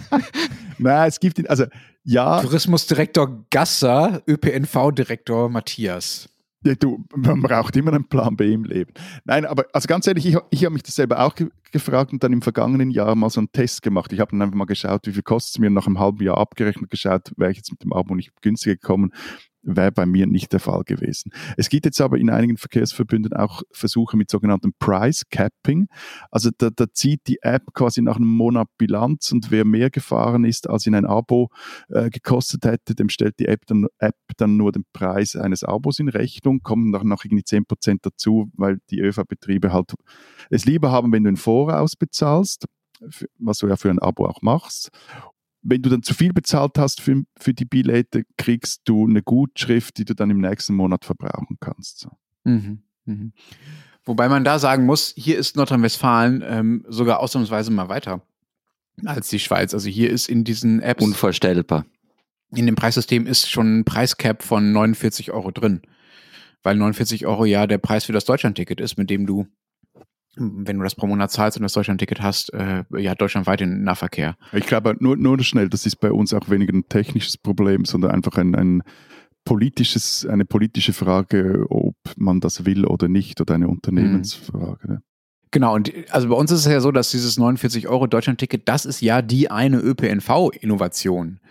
Nein, es gibt ihn, also ja. Tourismusdirektor Gasser, Ö P N V-Direktor Matthias. Ja, du, man braucht immer einen Plan B im Leben. Nein, aber also ganz ehrlich, ich, ich habe mich das selber auch ge- gefragt und dann im vergangenen Jahr mal so einen Test gemacht. Ich habe dann einfach mal geschaut, wie viel kostet es mir, nach einem halben Jahr abgerechnet, geschaut, wäre ich jetzt mit dem Abo nicht günstiger gekommen, wäre bei mir nicht der Fall gewesen. Es gibt jetzt aber in einigen Verkehrsverbünden auch Versuche mit sogenanntem Price Capping. Also da, da zieht die App quasi nach einem Monat Bilanz und wer mehr gefahren ist, als in ein Abo äh, gekostet hätte, dem stellt die App dann, App dann nur den Preis eines Abos in Rechnung, kommen dann noch irgendwie zehn Prozent dazu, weil die ÖV-Betriebe halt es lieber haben, wenn du in Voraus bezahlst, was du ja für ein Abo auch machst. Wenn du dann zu viel bezahlt hast für, für die Billette, kriegst du eine Gutschrift, die du dann im nächsten Monat verbrauchen kannst. So. Mhm. Mhm. Wobei man da sagen muss, hier ist Nordrhein-Westfalen ähm, sogar ausnahmsweise mal weiter als die Schweiz. Also hier ist in diesen Apps, Unvorstellbar. in dem Preissystem ist schon ein Preiscap von neunundvierzig Euro drin. Weil neunundvierzig Euro ja der Preis für das Deutschlandticket ist, mit dem du, wenn du das pro Monat zahlst und das Deutschlandticket hast, äh, ja deutschlandweit den Nahverkehr. Ich glaube, nur, nur schnell, das ist bei uns auch weniger ein technisches Problem, sondern einfach ein, ein politisches, eine politische Frage, ob man das will oder nicht, oder eine Unternehmensfrage. Mhm. Ne? Genau, und also bei uns ist es ja so, dass dieses neunundvierzig Euro Deutschlandticket, das ist ja die eine Ö P N V-Innovation,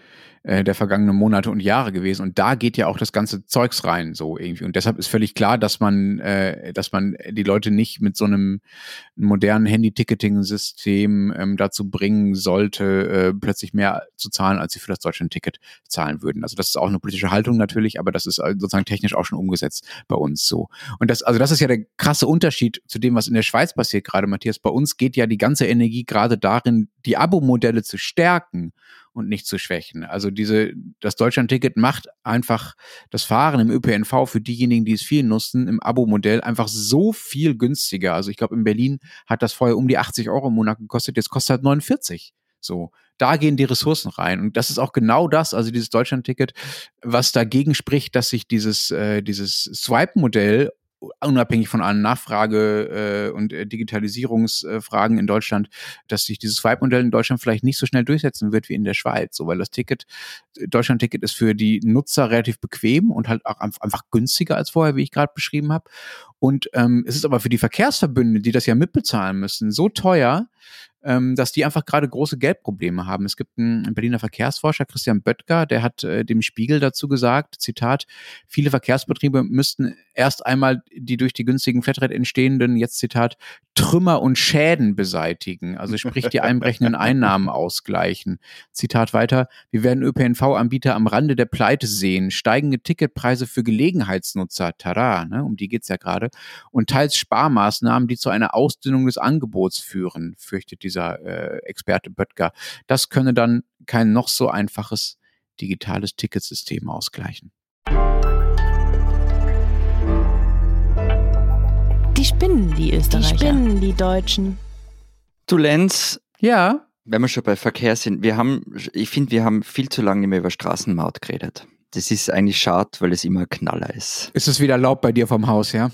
äh, der vergangenen Monate und Jahre gewesen. Und da geht ja auch das ganze Zeugs rein, so irgendwie. Und deshalb ist völlig klar, dass man, äh, dass man die Leute nicht mit so einem modernen Handy-Ticketing-System ähm, dazu bringen sollte, äh, plötzlich mehr zu zahlen, als sie für das Deutschland-Ticket zahlen würden. Also das ist auch eine politische Haltung natürlich, aber das ist sozusagen technisch auch schon umgesetzt bei uns so. Und das, also das ist ja der krasse Unterschied zu dem, was in der Schweiz passiert gerade, Matthias. Bei uns geht ja die ganze Energie gerade darin, die Abo-Modelle zu stärken und nicht zu schwächen. Also diese, das Deutschland-Ticket macht einfach das Fahren im Ö P N V für diejenigen, die es viel nutzen, im Abo-Modell einfach so viel günstiger. Also ich glaube, in Berlin hat das vorher um die achtzig Euro im Monat gekostet, jetzt kostet halt neunundvierzig. So, da gehen die Ressourcen rein. Und das ist auch genau das, also dieses Deutschland-Ticket, was dagegen spricht, dass sich dieses, äh, dieses Swipe-Modell unabhängig von allen Nachfrage- äh, und äh, Digitalisierungsfragen äh, in Deutschland, dass sich dieses Swipe-Modell in Deutschland vielleicht nicht so schnell durchsetzen wird wie in der Schweiz. So, weil das Ticket, Deutschland-Ticket ist für die Nutzer relativ bequem und halt auch einfach günstiger als vorher, wie ich gerade beschrieben habe. Und ähm, es ist aber für die Verkehrsverbünde, die das ja mitbezahlen müssen, so teuer, ähm, dass die einfach gerade große Geldprobleme haben. Es gibt einen Berliner Verkehrsforscher, Christian Böttger, der hat äh, dem Spiegel dazu gesagt, Zitat, viele Verkehrsbetriebe müssten erst einmal die durch die günstigen Flatrate entstehenden, jetzt Zitat, Trümmer und Schäden beseitigen, also sprich die einbrechenden Einnahmen ausgleichen. Zitat weiter, wir werden Ö P N V-Anbieter am Rande der Pleite sehen, steigende Ticketpreise für Gelegenheitsnutzer, tada, ne, um die geht's ja gerade, und teils Sparmaßnahmen, die zu einer Ausdünnung des Angebots führen, fürchtet dieser äh, Experte Böttger. Das könne dann kein noch so einfaches digitales Ticketsystem ausgleichen. Die spinnen, die Österreicher. Die spinnen, die Deutschen. Du Lenz, ja, wenn wir schon bei Verkehr sind, wir haben, ich finde, wir haben viel zu lange nicht mehr über Straßenmaut geredet. Das ist eigentlich schade, weil es immer ein Knaller ist. Ist es wieder Laub bei dir vom Haus, ja?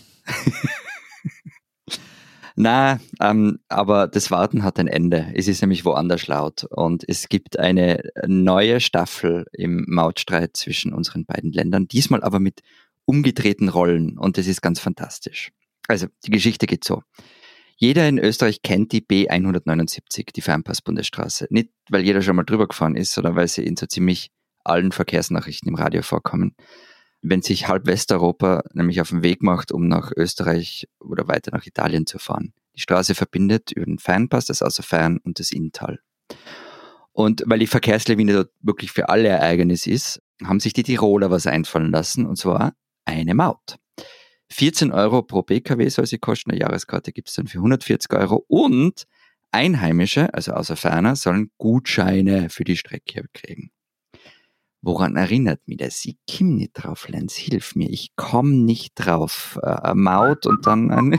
Nein, ähm, aber das Warten hat ein Ende. Es ist nämlich woanders laut. Und es gibt eine neue Staffel im Mautstreit zwischen unseren beiden Ländern, diesmal aber mit umgedrehten Rollen. Und das ist ganz fantastisch. Also, die Geschichte geht so. Jeder in Österreich kennt die B hundertneunundsiebzig, die Fernpass-Bundesstraße. Nicht, weil jeder schon mal drüber gefahren ist, sondern weil sie in so ziemlich allen Verkehrsnachrichten im Radio vorkommen. Wenn sich halb Westeuropa nämlich auf den Weg macht, um nach Österreich oder weiter nach Italien zu fahren. Die Straße verbindet über den Fernpass, das Außerfern und das Inntal. Und weil die Verkehrslawine dort wirklich für alle Ereignis ist, haben sich die Tiroler was einfallen lassen, und zwar eine Maut. vierzehn Euro pro P K W soll sie kosten, eine Jahreskarte gibt es dann für hundertvierzig Euro, und Einheimische, also Außerferner, sollen Gutscheine für die Strecke kriegen. Woran erinnert mich das? Ich komme nicht drauf, Lenz, hilf mir. Ich komme nicht drauf. Äh, Maut und dann ein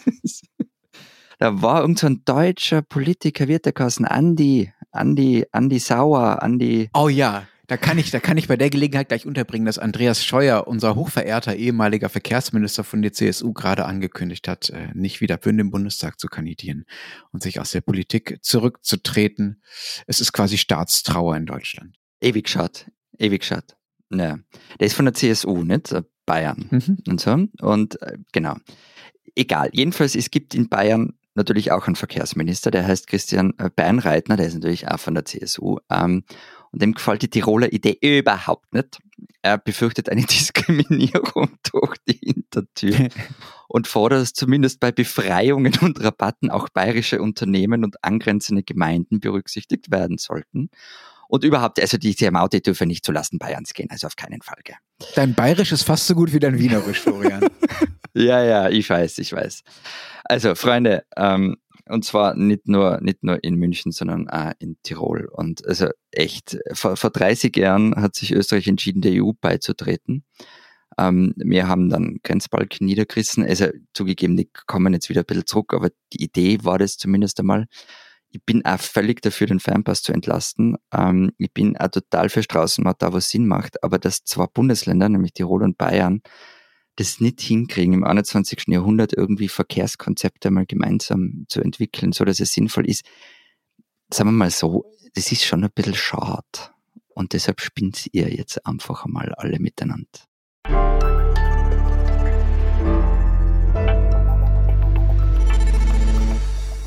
da war irgend so ein deutscher Politiker, wird der geheißen, Andi, Andi, Andi Sauer, Andi. Oh ja, da kann ich, da kann ich bei der Gelegenheit gleich unterbringen, dass Andreas Scheuer, unser hochverehrter ehemaliger Verkehrsminister von der C S U, gerade angekündigt hat, nicht wieder für den Bundestag zu kandidieren und sich aus der Politik zurückzutreten. Es ist quasi Staatstrauer in Deutschland. Ewig schad. Ewig schad. Ja. Der ist von der C S U, nicht? Bayern mhm. und so. Und äh, genau. Egal. Jedenfalls, es gibt in Bayern natürlich auch einen Verkehrsminister, der heißt Christian Beinreitner, der ist natürlich auch von der C S U. Ähm, und dem gefällt die Tiroler Idee überhaupt nicht. Er befürchtet eine Diskriminierung durch die Hintertür und fordert, dass zumindest bei Befreiungen und Rabatten auch bayerische Unternehmen und angrenzende Gemeinden berücksichtigt werden sollten. Und überhaupt, also diese Maut, die dürfen nicht zulasten Bayerns gehen, also auf keinen Fall. Gell. Dein Bayerisch ist fast so gut wie dein Wienerisch, Florian. ja, ja, ich weiß, ich weiß. Also, Freunde, ähm, und zwar nicht nur, nicht nur in München, sondern auch in Tirol. Und also echt, vor, vor dreißig Jahren hat sich Österreich entschieden, der E U beizutreten. Ähm, wir haben dann Grenzbalken niedergerissen. Also zugegeben, die kommen jetzt wieder ein bisschen zurück, aber die Idee war das zumindest einmal. Ich bin auch völlig dafür, den Fernpass zu entlasten. Ähm, ich bin auch total für Straßenmaut, da wo es Sinn macht. Aber dass zwei Bundesländer, nämlich Tirol und Bayern, das nicht hinkriegen, im einundzwanzigsten Jahrhundert irgendwie Verkehrskonzepte mal gemeinsam zu entwickeln, so dass es sinnvoll ist. Sagen wir mal so, das ist schon ein bisschen schade. Und deshalb spinnt ihr jetzt einfach einmal alle miteinander.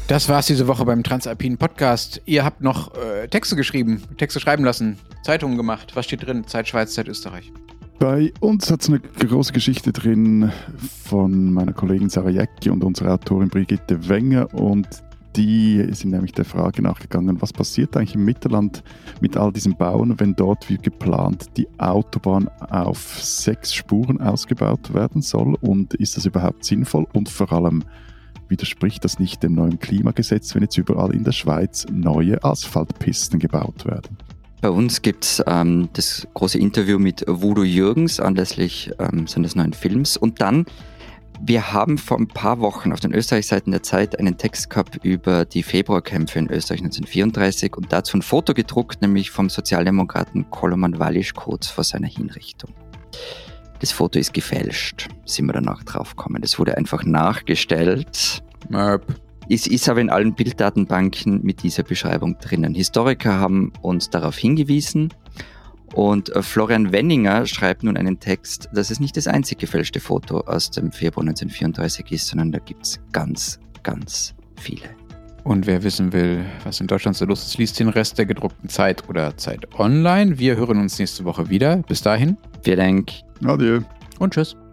Das war's diese Woche beim Transalpinen Podcast. Ihr habt noch äh, Texte geschrieben, Texte schreiben lassen, Zeitungen gemacht. Was steht drin? Zeit Schweiz, Zeit Österreich. Bei uns hat es eine große Geschichte drin von meiner Kollegin Sarah Jäcki und unserer Autorin Brigitte Wenger, und die sind nämlich der Frage nachgegangen, was passiert eigentlich im Mittelland mit all diesen Bauen, wenn dort wie geplant die Autobahn auf sechs Spuren ausgebaut werden soll, und ist das überhaupt sinnvoll, und vor allem widerspricht das nicht dem neuen Klimagesetz, wenn jetzt überall in der Schweiz neue Asphaltpisten gebaut werden? Bei uns gibt es ähm, das große Interview mit Voodoo Jürgens anlässlich ähm, seines neuen Films. Und dann, wir haben vor ein paar Wochen auf den Österreich-Seiten der Zeit einen Text gehabt über die Februarkämpfe in Österreich neunzehnhundertvierunddreißig und dazu ein Foto gedruckt, nämlich vom Sozialdemokraten Koloman Wallisch kurz vor seiner Hinrichtung. Das Foto ist gefälscht, sind wir danach draufgekommen. Das wurde einfach nachgestellt. Möp. Es ist aber in allen Bilddatenbanken mit dieser Beschreibung drinnen. Historiker haben uns darauf hingewiesen, und Florian Wenninger schreibt nun einen Text, dass es nicht das einzig gefälschte Foto aus dem Februar neunzehnhundertvierunddreißig ist, sondern da gibt es ganz, ganz viele. Und wer wissen will, was in Deutschland so los ist, liest den Rest der gedruckten Zeit oder Zeit Online. Wir hören uns nächste Woche wieder. Bis dahin. Vielen Dank. Adieu. Und tschüss.